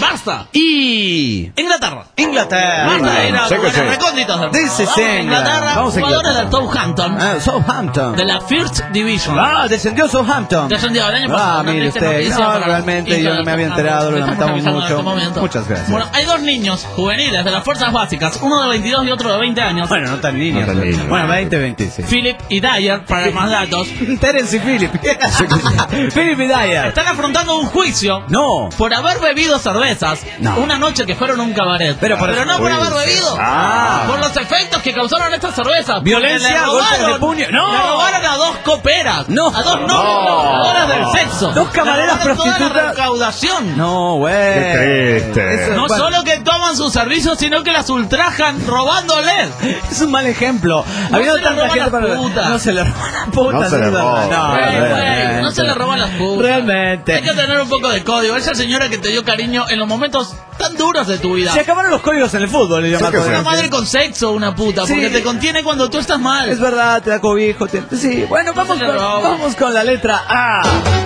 Basta. Y... Inglaterra. Inglaterra. Basta de ir a sé que lugares sí. recónditos del mundo. This is Vamos a England. Inglaterra, Vamos a jugadores Inglaterra. del Southampton, Ah, Southampton. de la First Division. Ah, descendió Southampton. Descendió el año pasado. Ah, una mire triste usted. noticia No, para realmente los yo no me había hinchas del enterado, lo Southampton. lamentamos Estamos avisando mucho. en este momento. Muchas gracias. Bueno, hay dos niños juveniles de las fuerzas básicas, uno de veintidós y otro de veinte años. Bueno, no tan niños. No tan niños. Bueno, veinte, veintiséis. Philip y Dyer, para más datos, Terence y Philip. Philip y Dyer. están afrontando un juicio No. por haber bebido cervezas No. una noche que fueron a un cabaret. Pero por- no por Uy, haber bebido. Ah. Por los efectos que causaron estas cervezas. Violencia, Porque le golpes robaron- de puño. ¡No! Le robaron a dos coperas. No. A dos novias trabajadoras del sexo. Dos camareras Le robaron toda prostitutas. la recaudación. No, güey. Qué triste. Eso- No bueno, solo que toman sus servicios, sino que las ultrajan robándoles. es un mal ejemplo. No Habiendo se le tanta roban gente las para. putas. No se le roban las putas. No se es le verdad. roban. No, Güey, güey, realmente. no se le roban las putas. Realmente. Hay que tener un poco de código. Esa señora que te dio cariño en los momentos tan duros de tu vida. Se acabaron los códigos en el fútbol, le llaman Sí que todo. Una madre con sexo, una puta, Sí. porque te contiene cuando tú estás mal. Es verdad, te da cobijo. Te... Sí, bueno, vamos se le con, roba. vamos con la letra A.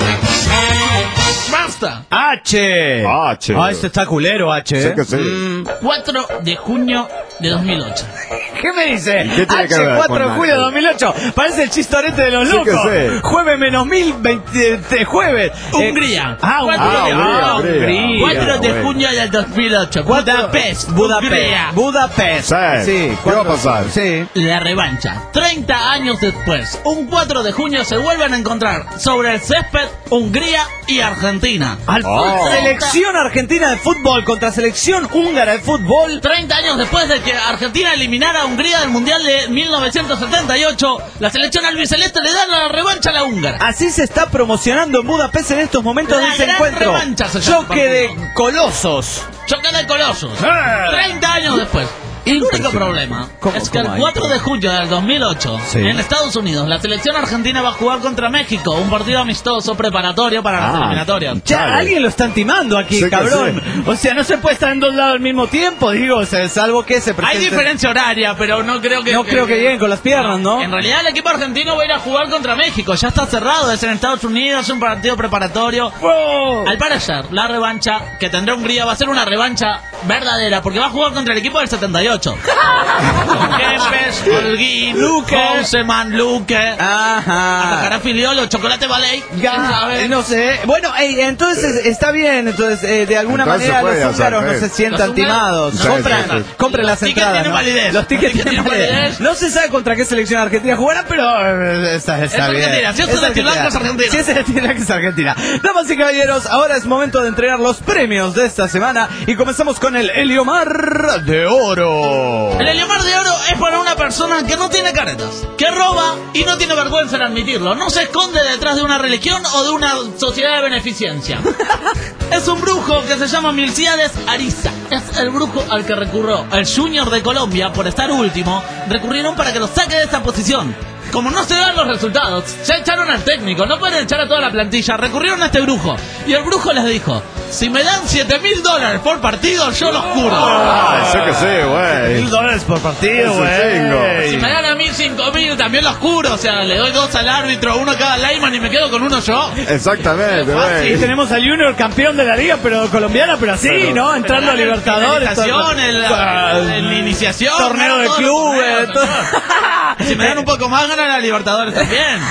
¡Basta! H. H. Ah, este está culero, H. Sé ¿eh? que sí. Mm, cuatro de junio de dos mil ocho. ¿Qué me dice? ¿Qué tiene que H, ver cuatro de con julio de H? dos mil ocho. Parece el chistorete de los Sí que locos. sé. Jueves menos mil, veinte, de jueves. Hungría. Eh, ah, Cuatro Hungría. de- Ah, Hungría, Hungría. Hungría. cuatro de bueno. junio del dos mil ocho. Cuatro- Budapest. Budapest. Hungría. Budapest. Sí. Sí. ¿Qué va a cuatro- pasar? Sí. La revancha. treinta años después, un cuatro de junio se vuelven a encontrar sobre el césped Hungría y Argentina. Al Oh. Selección argentina de fútbol contra selección húngara de fútbol. treinta años después de que Argentina eliminara a Hungría del Mundial de mil novecientos setenta y ocho, la selección albiceleste le da la revancha a la húngara. Así se está promocionando en Budapest en estos momentos La de ese gran encuentro. revancha se llama el Choque de partido. colosos. Choque de colosos. ¡Eh! treinta años después. El único problema ¿Cómo- es que el cómo hay? cuatro de julio del dos mil ocho, Sí. en Estados Unidos, la selección argentina va a jugar contra México, un partido amistoso preparatorio para las Ah. eliminatorias. Ya, Dale. alguien lo están timando aquí, Sí que cabrón. O sea, no se puede estar en dos lados al mismo tiempo, digo, o sea, salvo que se Hay presente. diferencia horaria, pero no creo que... No creo que lleguen con las piernas, ¿no? En realidad el equipo argentino va a ir a jugar contra México, ya está cerrado, es en Estados Unidos, es un partido preparatorio. ¡Wow! Al parecer, la revancha que tendrá Hungría va a ser una revancha verdadera, porque va a jugar contra el equipo del setenta y ocho. Con Kempes, Holguín, Luque. Houseman, Luque, Ajá. Atacará Filiolo, Chocolate Ballet. ¿Quién Ya, sabe? eh, no sé. Bueno, ey, entonces está bien. Entonces, eh, de alguna Entonces manera puede los húngaros hacer, no se eh. sientan Los húngaros- timados. Sí, compren sí, sí. compren Los las tickets entradas. tienen ¿no? validez. Los tickets Los tickets tienen tienen validez. validez. No se sabe contra qué selección argentina jugará, pero eh, está, está Es bien. Argentina. Si es Es Celestiblanca, es Argentina. Argentina. Si es Celestiblanca, es Argentina. Damas y caballeros, ahora es momento de entregar los premios de esta semana y comenzamos con el Heliomar de Oro. El Heliomar de Oro es para una persona que no tiene caretas, que roba y no tiene vergüenza en admitirlo. No se esconde detrás de una religión o de una sociedad de beneficencia. Es un brujo que se llama Milcíades Ariza. Es el brujo al que recurrió el Junior de Colombia por estar último. Recurrieron para que lo saque de esa posición. Como no se dan los resultados, ya echaron al técnico, no pueden echar a toda la plantilla, recurrieron a este brujo. Y el brujo les dijo, si me dan siete mil dólares por partido, yo los curo. Ay, sé que sí, güey. Mil dólares por partido, Eso chingo. güey. Si me dan a mí cinco mil, también los curo. O sea, le doy dos al árbitro, uno a cada lineman y me quedo con uno yo. Exactamente, Y güey. tenemos al Junior campeón de la liga, pero colombiana, pero así, Pero- ¿no? Entrando a Libertadores. En la iniciación, en la, en la iniciación. Torneo de todos los clubes. torneos, señor. Si me dan un poco más, ganan a Libertadores también.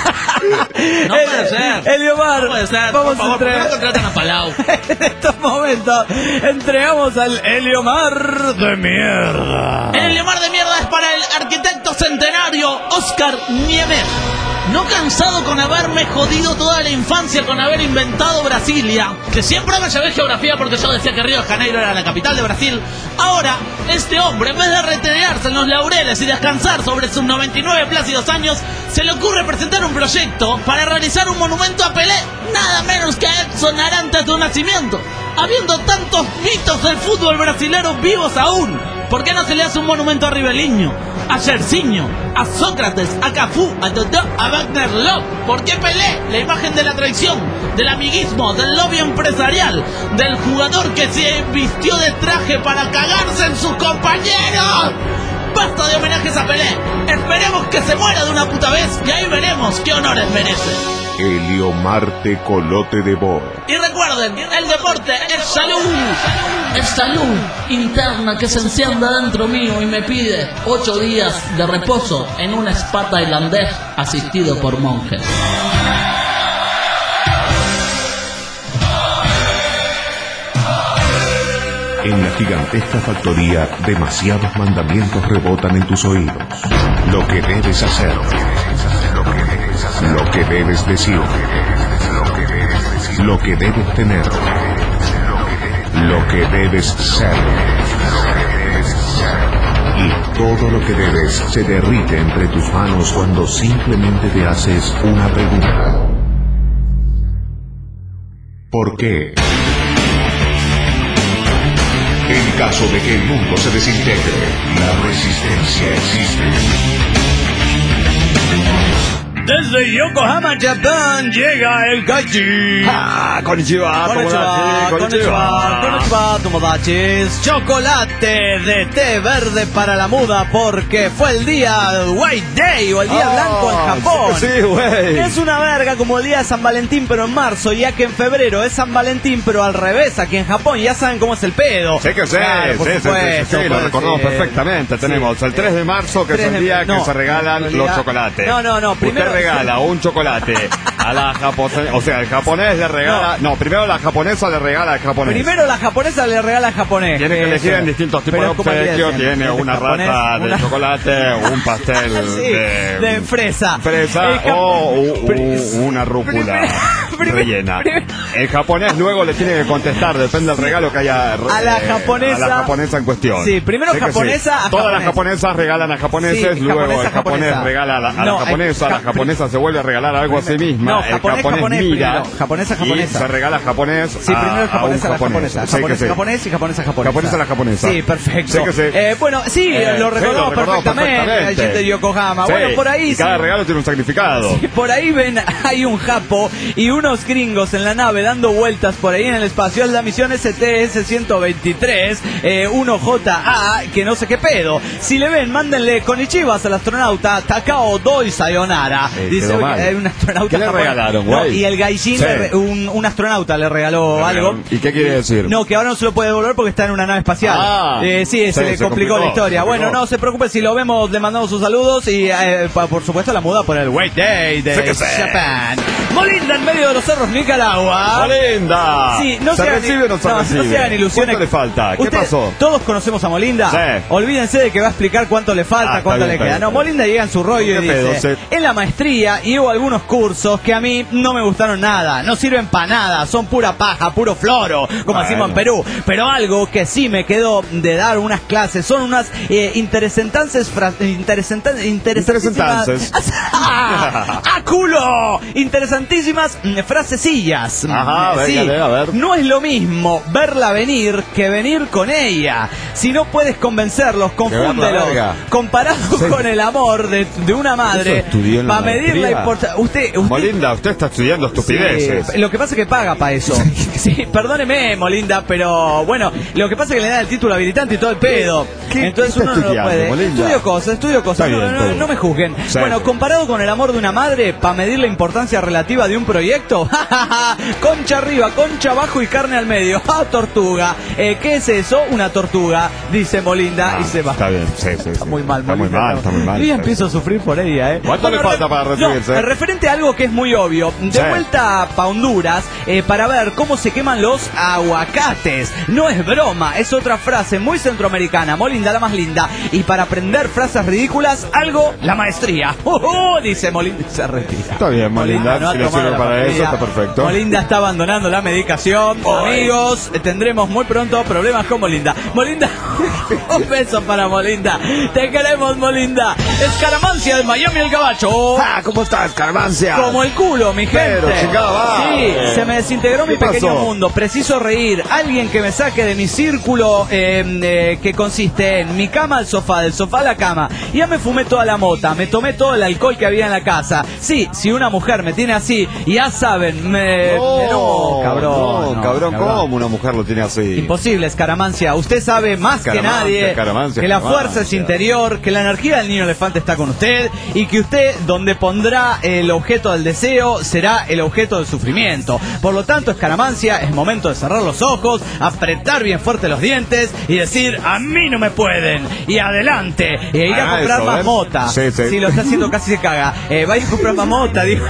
No puede ser. Eliomar, No puede ser. vamos Por favor, a ¿por qué no entregar. contratan a Palau? En estos momentos entregamos al Heliomar de mierda. El Heliomar de mierda es para el arquitecto centenario Oscar Niemeyer. No cansado con haberme jodido toda la infancia con haber inventado Brasilia, que siempre me llevé geografía porque yo decía que Río de Janeiro era la capital de Brasil, ahora este hombre, en vez de retirarse en los laureles y descansar sobre sus noventa y nueve plácidos años, se le ocurre presentar un proyecto para realizar un monumento a Pelé, nada menos que a Edson Arantes de un nacimiento. Habiendo tantos mitos del fútbol brasilero vivos aún, ¿por qué no se le hace un monumento a Ribeliño, a Jairzinho, a Sócrates, a Cafú, a Totó, a Wagner Love? ¿Por qué Pelé? La imagen de la traición, del amiguismo, del lobby empresarial, del jugador que se vistió de traje para cagarse en sus compañeros. Basta de homenajes a Pelé. Esperemos que se muera de una puta vez y ahí veremos qué honores merece. Helio Marte Colote de Bo. Y recuerden, el deporte es salud. Es salud interna que se enciende dentro mío y me pide ocho días de reposo en un spa tailandés asistido por monjes. En la gigantesca factoría, demasiados mandamientos rebotan en tus oídos. Lo que debes hacer, lo que debes decir, lo que debes tener, lo que debes ser. Y todo lo que debes se derrite entre tus manos cuando simplemente te haces una pregunta. ¿Por qué? En caso de que el mundo se desintegre, la resistencia existe. Desde Yokohama, Japón, llega el Gachi. Ah, konnichiwa, Konnichiwa, tomodachi, konnichiwa, konnichiwa, tomodachis. Chocolate de té verde para la muda porque fue el día White Day o el día Oh, blanco en Japón. sí, sí, güey. Es una verga como el día de San Valentín pero en marzo, ya que en febrero es San Valentín pero al revés, aquí en Japón ya saben cómo es el pedo. Sí que sí, Claro, por sí, sí, sí, supuesto, sí, lo pues, recordamos sí. perfectamente. Tenemos Sí. el tres de marzo, que es el día no, que se regalan en los realidad- chocolates. No, no, no, primero- Usted regala un chocolate a la japonesa, o sea, el japonés le regala, no, primero la japonesa le regala al japonés. Primero la japonesa le regala al japonés. Tiene que elegir en distintos tipos de Pero es como el día de obsequios, siempre. tiene El una japonés, rata de una- chocolate, un pastel Sí, de, de fresa. fresa El jap- o u- Pri- u- una rúcula Primero- primero- rellena. primero- El japonés luego le tiene que contestar, depende del regalo que haya A la eh, japonesa- a la japonesa en cuestión. Sí, primero Sí que japonesa a Todas las japonés. japonesas regalan a japoneses, Sí, luego japonesa, el japonés japonesa. regala a la, a la No, japonesa, el la ja- japonesa se vuelve a regalar algo a sí misma, No, el japonés, japonés, japonés mira primero. Japonesa, y japonesa. se regala japonés Sí, a, primero el a un japonesa, la japonés. japonesa. Sí que Japonés, sí. japonés y japonesa, japonesa. Japonesa, la japonesa. Sí, perfecto. Sí que sí. Eh, bueno, sí, Eh, lo sí, recordamos perfectamente. El jet de Yokohama. Sí, Bueno, por ahí y cada sí. regalo tiene un significado. Por ahí ven, hay un japo y unos gringos en la nave dando vueltas por ahí en el espacio. Es la misión S T S ciento veintitrés, eh, uno J A, que no sé qué pedo. Si le ven, mándenle konnichiwas al astronauta Takao Doi Sayonara. Eh, Dice quedó mal. eh, un astronauta ¿Qué le japonés. regalaron, No, güey? y el gaijin, Sí. le re- un, un astronauta le regaló Le algo. regalaron. ¿Y qué quiere decir? No, que ahora no se lo puede devolver porque está en una nave espacial. Ah, eh, sí, se sí, le se complicó, complicó, la historia. se Bueno, complicó. no se preocupe, si lo vemos, le mandamos sus saludos y eh, pa- por supuesto la muda por el White Day de Sí que sí. Japan. Molinda en medio de los cerros Nicaragua. ¡Molinda! Sí, no ¿Se se hagan- recibe o no se no, recibe? no se hagan ilusiones. ¿Cuánto le falta? ¿Qué Usted- pasó? Todos conocemos a Molinda. Sí. Olvídense de que va a explicar cuánto le falta, Ah, está cuánto bien, le está queda. bien, No, está bien. Molinda llega en su rollo y ¿Qué pedo? dice: Sí. en la maestría y hubo algunos cursos que a mí no me gustaron nada, no sirven para nada, son pura paja, puro floro, como Bueno. decimos en Perú. Pero algo que sí me quedó de dar unas clases son unas eh, interesantes fra- interesantan- interesantísimas. Interesantantes. ¡Ah! ¡Ah, culo! Interesantísimas mm, frasecillas. Ajá, Mm, véngale, a ver. No es lo mismo verla venir que venir con ella. Si no puedes convencerlos, confúndelos. verga. Comparado Sí. con el amor de, de una madre, ¿Eso estudió en la para medir la maestría? importancia. Usted, usted Molinda, usted está estudiando estupideces. Sí, lo que pasa es que paga para eso. Sí, perdóneme, Molinda, pero bueno, lo que pasa es que le da el título habilitante y todo el pedo. ¿Qué- Entonces qué está uno no lo estudiando, puede. Molinda? Estudio cosas, estudio cosas. Está No, bien, no, está bien. no me juzguen. Sí. Bueno, comparado con el amor de una madre, para medir la importancia relativa de un proyecto, concha arriba, concha abajo y carne al medio. ¡Ah, tortuga! Eh, ¿Qué es eso? Una tortuga, dice Molinda Ah, y se va. Está bien, sí, sí. Está sí. muy mal, Está muy Molinda, mal, no. está muy mal. Yo ya está empiezo a sufrir por ella, ¿eh? ¿Cuánto le Bueno, falta re- para recibirse? No, referente a algo que es muy obvio. De Sí. vuelta para Honduras eh, para ver cómo se queman los aguacates. No es broma, es otra frase muy centroamericana. Molinda, la más linda. Y para aprender frases ridículas, algo, la maestría. ¡Uh, uh! Dice Molinda y se retira. Está bien, Molinda, no ha si le tomado sirve la para pastilla. eso, está perfecto. Molinda está abandonando la medicación. Amigos, tendremos muy pronto problemas con Molinda. Molinda, un beso para Molinda. Te queremos, Molinda. Escaramancia de Miami el Gabacho. Ah, ¿cómo estás, Carvancia? Como el culo, mi gente. Pero, chingada, va. Sí, se me desintegró mi ¿Qué pequeño pasó? mundo. Preciso reír. Alguien que me saque de mi círculo eh, eh, que consiste en mi cama al sofá, del sofá a la cama. Ya me fumé toda la mota, me tomé todo el alcohol que había en la casa. Sí, si una mujer me tiene así, ya saben, me... No, no, cabrón. no, no, cabrón, ¿cómo una mujer lo tiene así? Imposible, Escaramancia. Usted sabe más que Escaramancia, nadie Escaramancia, que la Escaramancia. fuerza es interior, que la energía del niño elefante está con usted y que usted, donde pondrá el objeto del deseo, deseo será el objeto del sufrimiento. Por lo tanto, Escaramancia, es momento de cerrar los ojos, apretar bien fuerte los dientes y decir, a mí no me pueden. Y adelante. E ir a Ah, comprar eso, más ¿ves? mota. Sí, sí. Si lo está haciendo casi se caga. Eh, vaya a comprar más mota, dijo.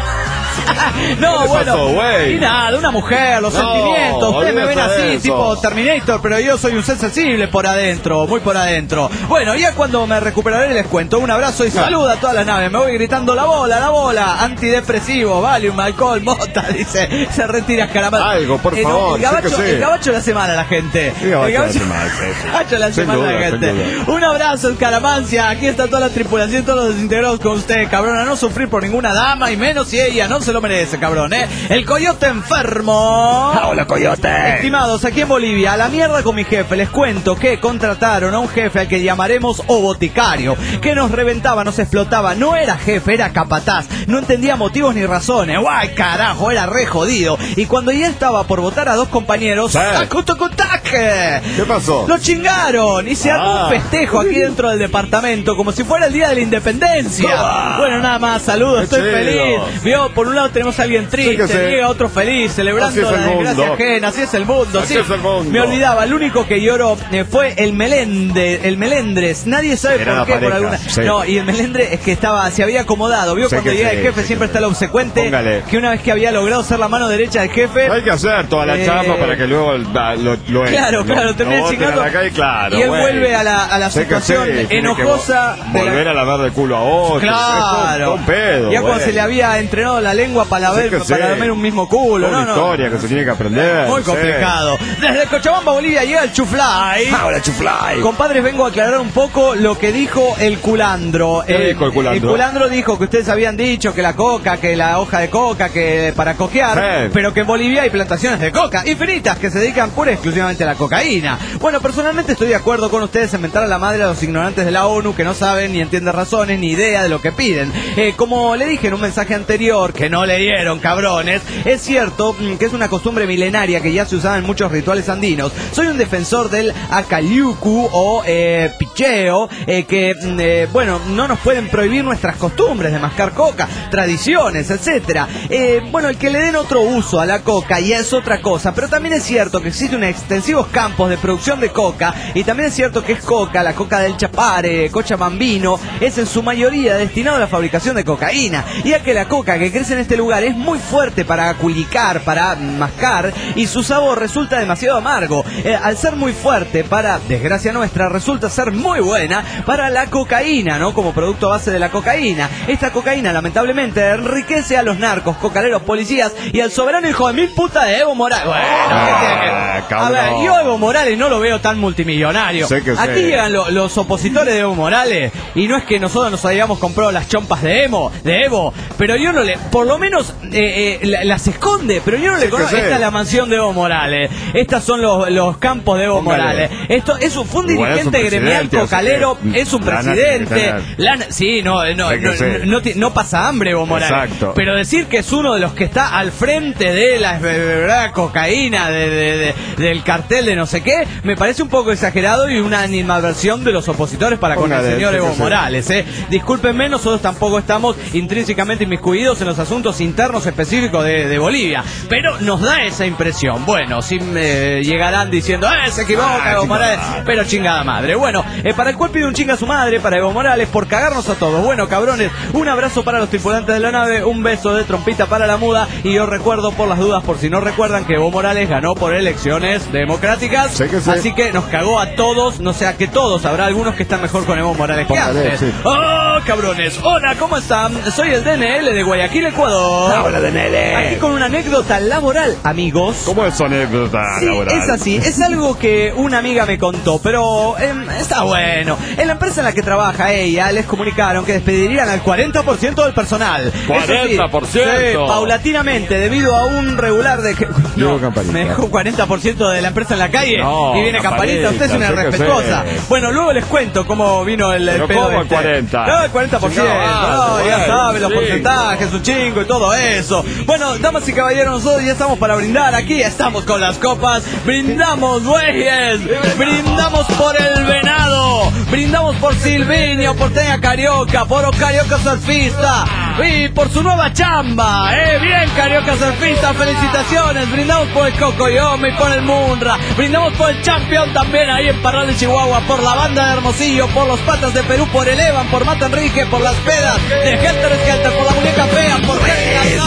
No, ¿Qué bueno, pasó, güey? y nada, una mujer, los No, sentimientos. Ustedes me ven olvídate así, de eso. tipo Terminator, pero yo soy un ser sensible por adentro, muy por adentro. Bueno, ya cuando me recuperaré les cuento. Un abrazo y saluda a todas las naves. Me voy gritando la bola, la bola. Antidepresivo, Valium, alcohol, mota, dice. Se retira Escaramancia. Algo, por Eh, no, favor, el gabacho, sí que sí. el gabacho de la semana, la gente. El gabacho de la El semana, sí, sí. el gabacho de la Sin semana, duda, la sin gente. duda. Un abrazo, Escaramancia. Aquí está toda la tripulación, todos los desintegrados con usted, cabrón. A no sufrir por ninguna dama y menos si ella no se lo merece, cabrón, ¿eh? El coyote enfermo. ¡Hola, coyote! Estimados, aquí en Bolivia, a la mierda con mi jefe. Les cuento que contrataron a un jefe al que llamaremos o boticario, que nos reventaba, nos explotaba. No era jefe, era capataz. No entendía motivos ni razones. ¡Guay, carajo! Era re jodido. Y cuando ya estaba por votar a dos compañeros, Sí. ¡tac-tac-tac! ¿Qué pasó? Lo chingaron y se armó Ah. un festejo aquí dentro del departamento, como si fuera el día de la independencia. Ah. Bueno, nada más, saludos, Qué estoy chido. feliz. Vio, por un lado tenemos a alguien triste, que sí. llega otro feliz, celebrando Así es la el desgracia mundo. ajena, así es el mundo. Así sí. es el mundo. Me olvidaba, el único que lloró eh, fue el Melende, el Melendres. Nadie sabe Era por la qué, por pareja, alguna. sí. No, y el Melendre es que estaba, se había acomodado. Vio Sé cuando que llega sí, el jefe sé siempre que está el sí. obsecuente, Póngale. que una vez que había logrado ser la mano derecha del jefe. Hay que hacer toda la Eh, chamba para que luego la- lo, lo Claro, lo- claro, lo termina boten chingando. a la calle, claro, y él güey. vuelve a la, a la Sé que situación sí, tiene que enojosa. vo- de la- volver a lavar de culo a otro. Claro. Es un, un pedo, ya cuando güey. se le había entrenado la lengua para, Sé ver, que para sí. lamer un mismo culo. Una No, no. historia que se tiene que aprender. Muy sí. complicado. Desde Cochabamba, Bolivia, llega el Chuflay. Hola, Chuflay. Compadres, vengo a aclarar un poco lo que dijo el culandro. ¿Qué dijo el culandro? El culandro dijo que ustedes habían dicho que la coca, que la hoja de coca, que para coquear, Sí. pero que en Bolivia hay plantaciones de coca infinitas que se dedican pura y exclusivamente a la cocaína. Bueno, personalmente estoy de acuerdo con ustedes en mentar a la madre a los ignorantes de la ONU que no saben ni entienden razones ni idea de lo que piden. Eh, como le dije en un mensaje anterior, que no leyeron, cabrones, es cierto mm, que es una costumbre milenaria que ya se usaba en muchos rituales andinos. Soy un defensor del acaliucu o eh, picheo, eh, que, mm, eh, bueno, no nos pueden prohibir nuestras costumbres de mascar coca, tradiciones, etcétera. Eh, bueno, el que le den otro uso a la coca ya es otra cosa, pero también es cierto que existen extensivos campos de producción de coca y también es cierto que es coca, la coca del Chapare, Cochabambino, es en su mayoría destinado a la fabricación de cocaína, ya que la coca que crece en este lugar es muy fuerte para culicar, para mascar, y su sabor resulta demasiado amargo. Eh, al ser muy fuerte, para desgracia nuestra, resulta ser muy buena para la cocaína, ¿no? Como producto a base de la cocaína. Esta cocaína, lamentablemente, enriquece a los narcos, cocaleros, policías y al soberano hijo de mil puta de Evo Morales. Bueno, ¿qué tiene que- Ah, a cabrón. ver, yo a Evo Morales no lo veo tan multimillonario. Sé que Aquí sé. llegan lo- los opositores de Evo Morales y no es que nosotros nos hayamos comprado las chompas de Evo, de Evo, pero yo no le, por lo menos eh, eh, la- las esconde, pero yo no le que conozco. sé. Esta es la mansión de Evo Morales, estas son los, los campos de Evo Póngale. Morales. Esto es un, fue un Igual es un dirigente gremial presidente, así cocalero, que es un lana tiene que presidente. tener. Lana- sí, no, no, Sé que no, sé. no ti- no pasa hambre Evo Morales. Exacto. Pero decir que es uno de los que está al frente de la eh, verdad, cocaína, de, de- de- del cartel de no sé qué, me parece un poco exagerado y una animadversión de los opositores para con el Póngale, señor sí que Evo sí. Morales. ¿eh? Discúlpenme, nosotros tampoco estamos intrínsecamente inmiscuidos en los asuntos internos específicos de, de Bolivia, pero nos da esa impresión. Bueno, si me llegarán diciendo, ¡eh, se equivoca Ah, Evo chingada Morales! madre. Pero chingada madre. Bueno, eh, para el cual pide un chinga a su madre, para Evo Morales, por cagarnos a todos. Bueno, cabrones, un abrazo para los tripulantes de la nave, un beso de trompita para la muda, y yo recuerdo por las dudas, por si no recuerdan, que Evo Morales ganó por elecciones democráticas. Sé que sí. Así que nos cagó a todos, no sé a que todos, habrá algunos que están mejor con Evo Morales que Póngale, antes. sí. ¡Oh, cabrones! Hola, ¿cómo están? Soy el D N L de Guayaquil, Ecuador. Hola, D N L. Aquí con una anécdota laboral, amigos. ¿Cómo es su anécdota Sí, laboral? es así, es algo que una amiga me contó, pero em, está bueno. En la empresa en la que trabaja ella, les comunicaron que despedirían al cuarenta por ciento del personal. Eso sí, cuarenta por ciento. sí, paulatinamente, debido a un regular de que... Llegó Campanita. me dejó cuarenta por ciento de la empresa en la calle No, y viene Campanita. Campanita, Usted es una sé que respetuosa. sé. Bueno, luego les cuento cómo vino el, el Pero pedo ¿cómo el este. cuarenta? No, el cuarenta por ciento. Chingado, No, ya bueno, saben los chingo. porcentajes, un chingo y todo eso. Bueno, damas y caballeros, nosotros ya estamos para brindar. Aquí estamos con las copas. Brindamos, güeyes. Brindamos por el venado. Brindamos por Silvinio, por Teña Carioca, por O Carioca Surfista y por su nueva chamba. Eh, bien, Carioca Surfista, felicitaciones. Brindamos por el Cocoyomi, por el Munra. Brindamos por el Champion también ahí en Parral de Chihuahua, por la banda de Hermosillo, por los Patas de Perú, por el Evan, por Mata Enrique, por las pedas de Helter Skelter, por la muñeca fea, por Helter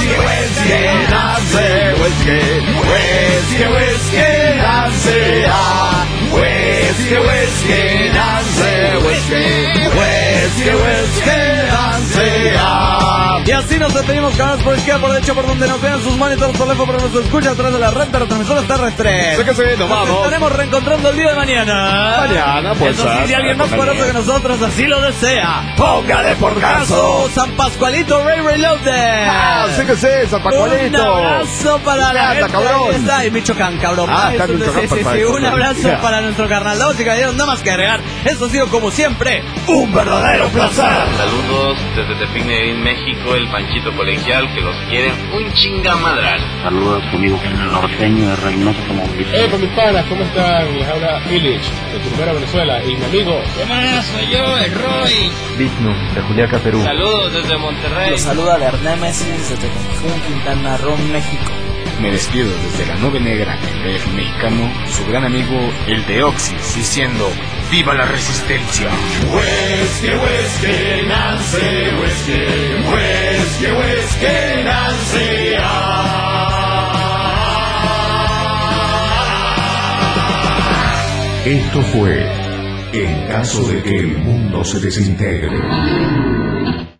Y así nos despedimos, canales por izquierda, por derecha, por donde nos vean sus monitores, por lejos, por nos escucha a través de la red de retransmisoras terrestres. Sé que se nos vamos. Nos estaremos reencontrando el día de mañana. Mañana, pues. Eso sí, si alguien más poderoso que nosotros así lo desea, póngale por caso San Pascualito Ray Reloaded. Ah, sí que sí, San Pascualito. Un abrazo para la gente que está en Michoacán, cabrón. Ah, está en Michoacán, sí, sí, sí, perfecto. un abrazo Ya. para nuestro carnal. Damas y caballeros, nada más que agregar. Esto ha sido como siempre un verdadero placer. Saludos desde Tepic, Medellín, México, el Panchito Colegial, que los quieren un chingamadral. Saludos conmigo, el norteño de Reynosa Tamaulipas. Eh, con mis panas, ¿cómo están? Les habla Illich, de Turbera, Venezuela, y mi amigo. ¿Qué más? Soy yo, el Roy. Vigno, de Juliaca, Perú. Saludos desde Monterrey. Los saluda el Hernémesis desde Cancún, Quintana Roo, México. Me despido desde la Nube Negra, el D F mexicano, su gran amigo, el Deoxys, diciendo ¡viva la resistencia! Whisky, whisky, Nancy, whisky, whisky, whisky, Nancy. Esto fue En caso de que el mundo se desintegre.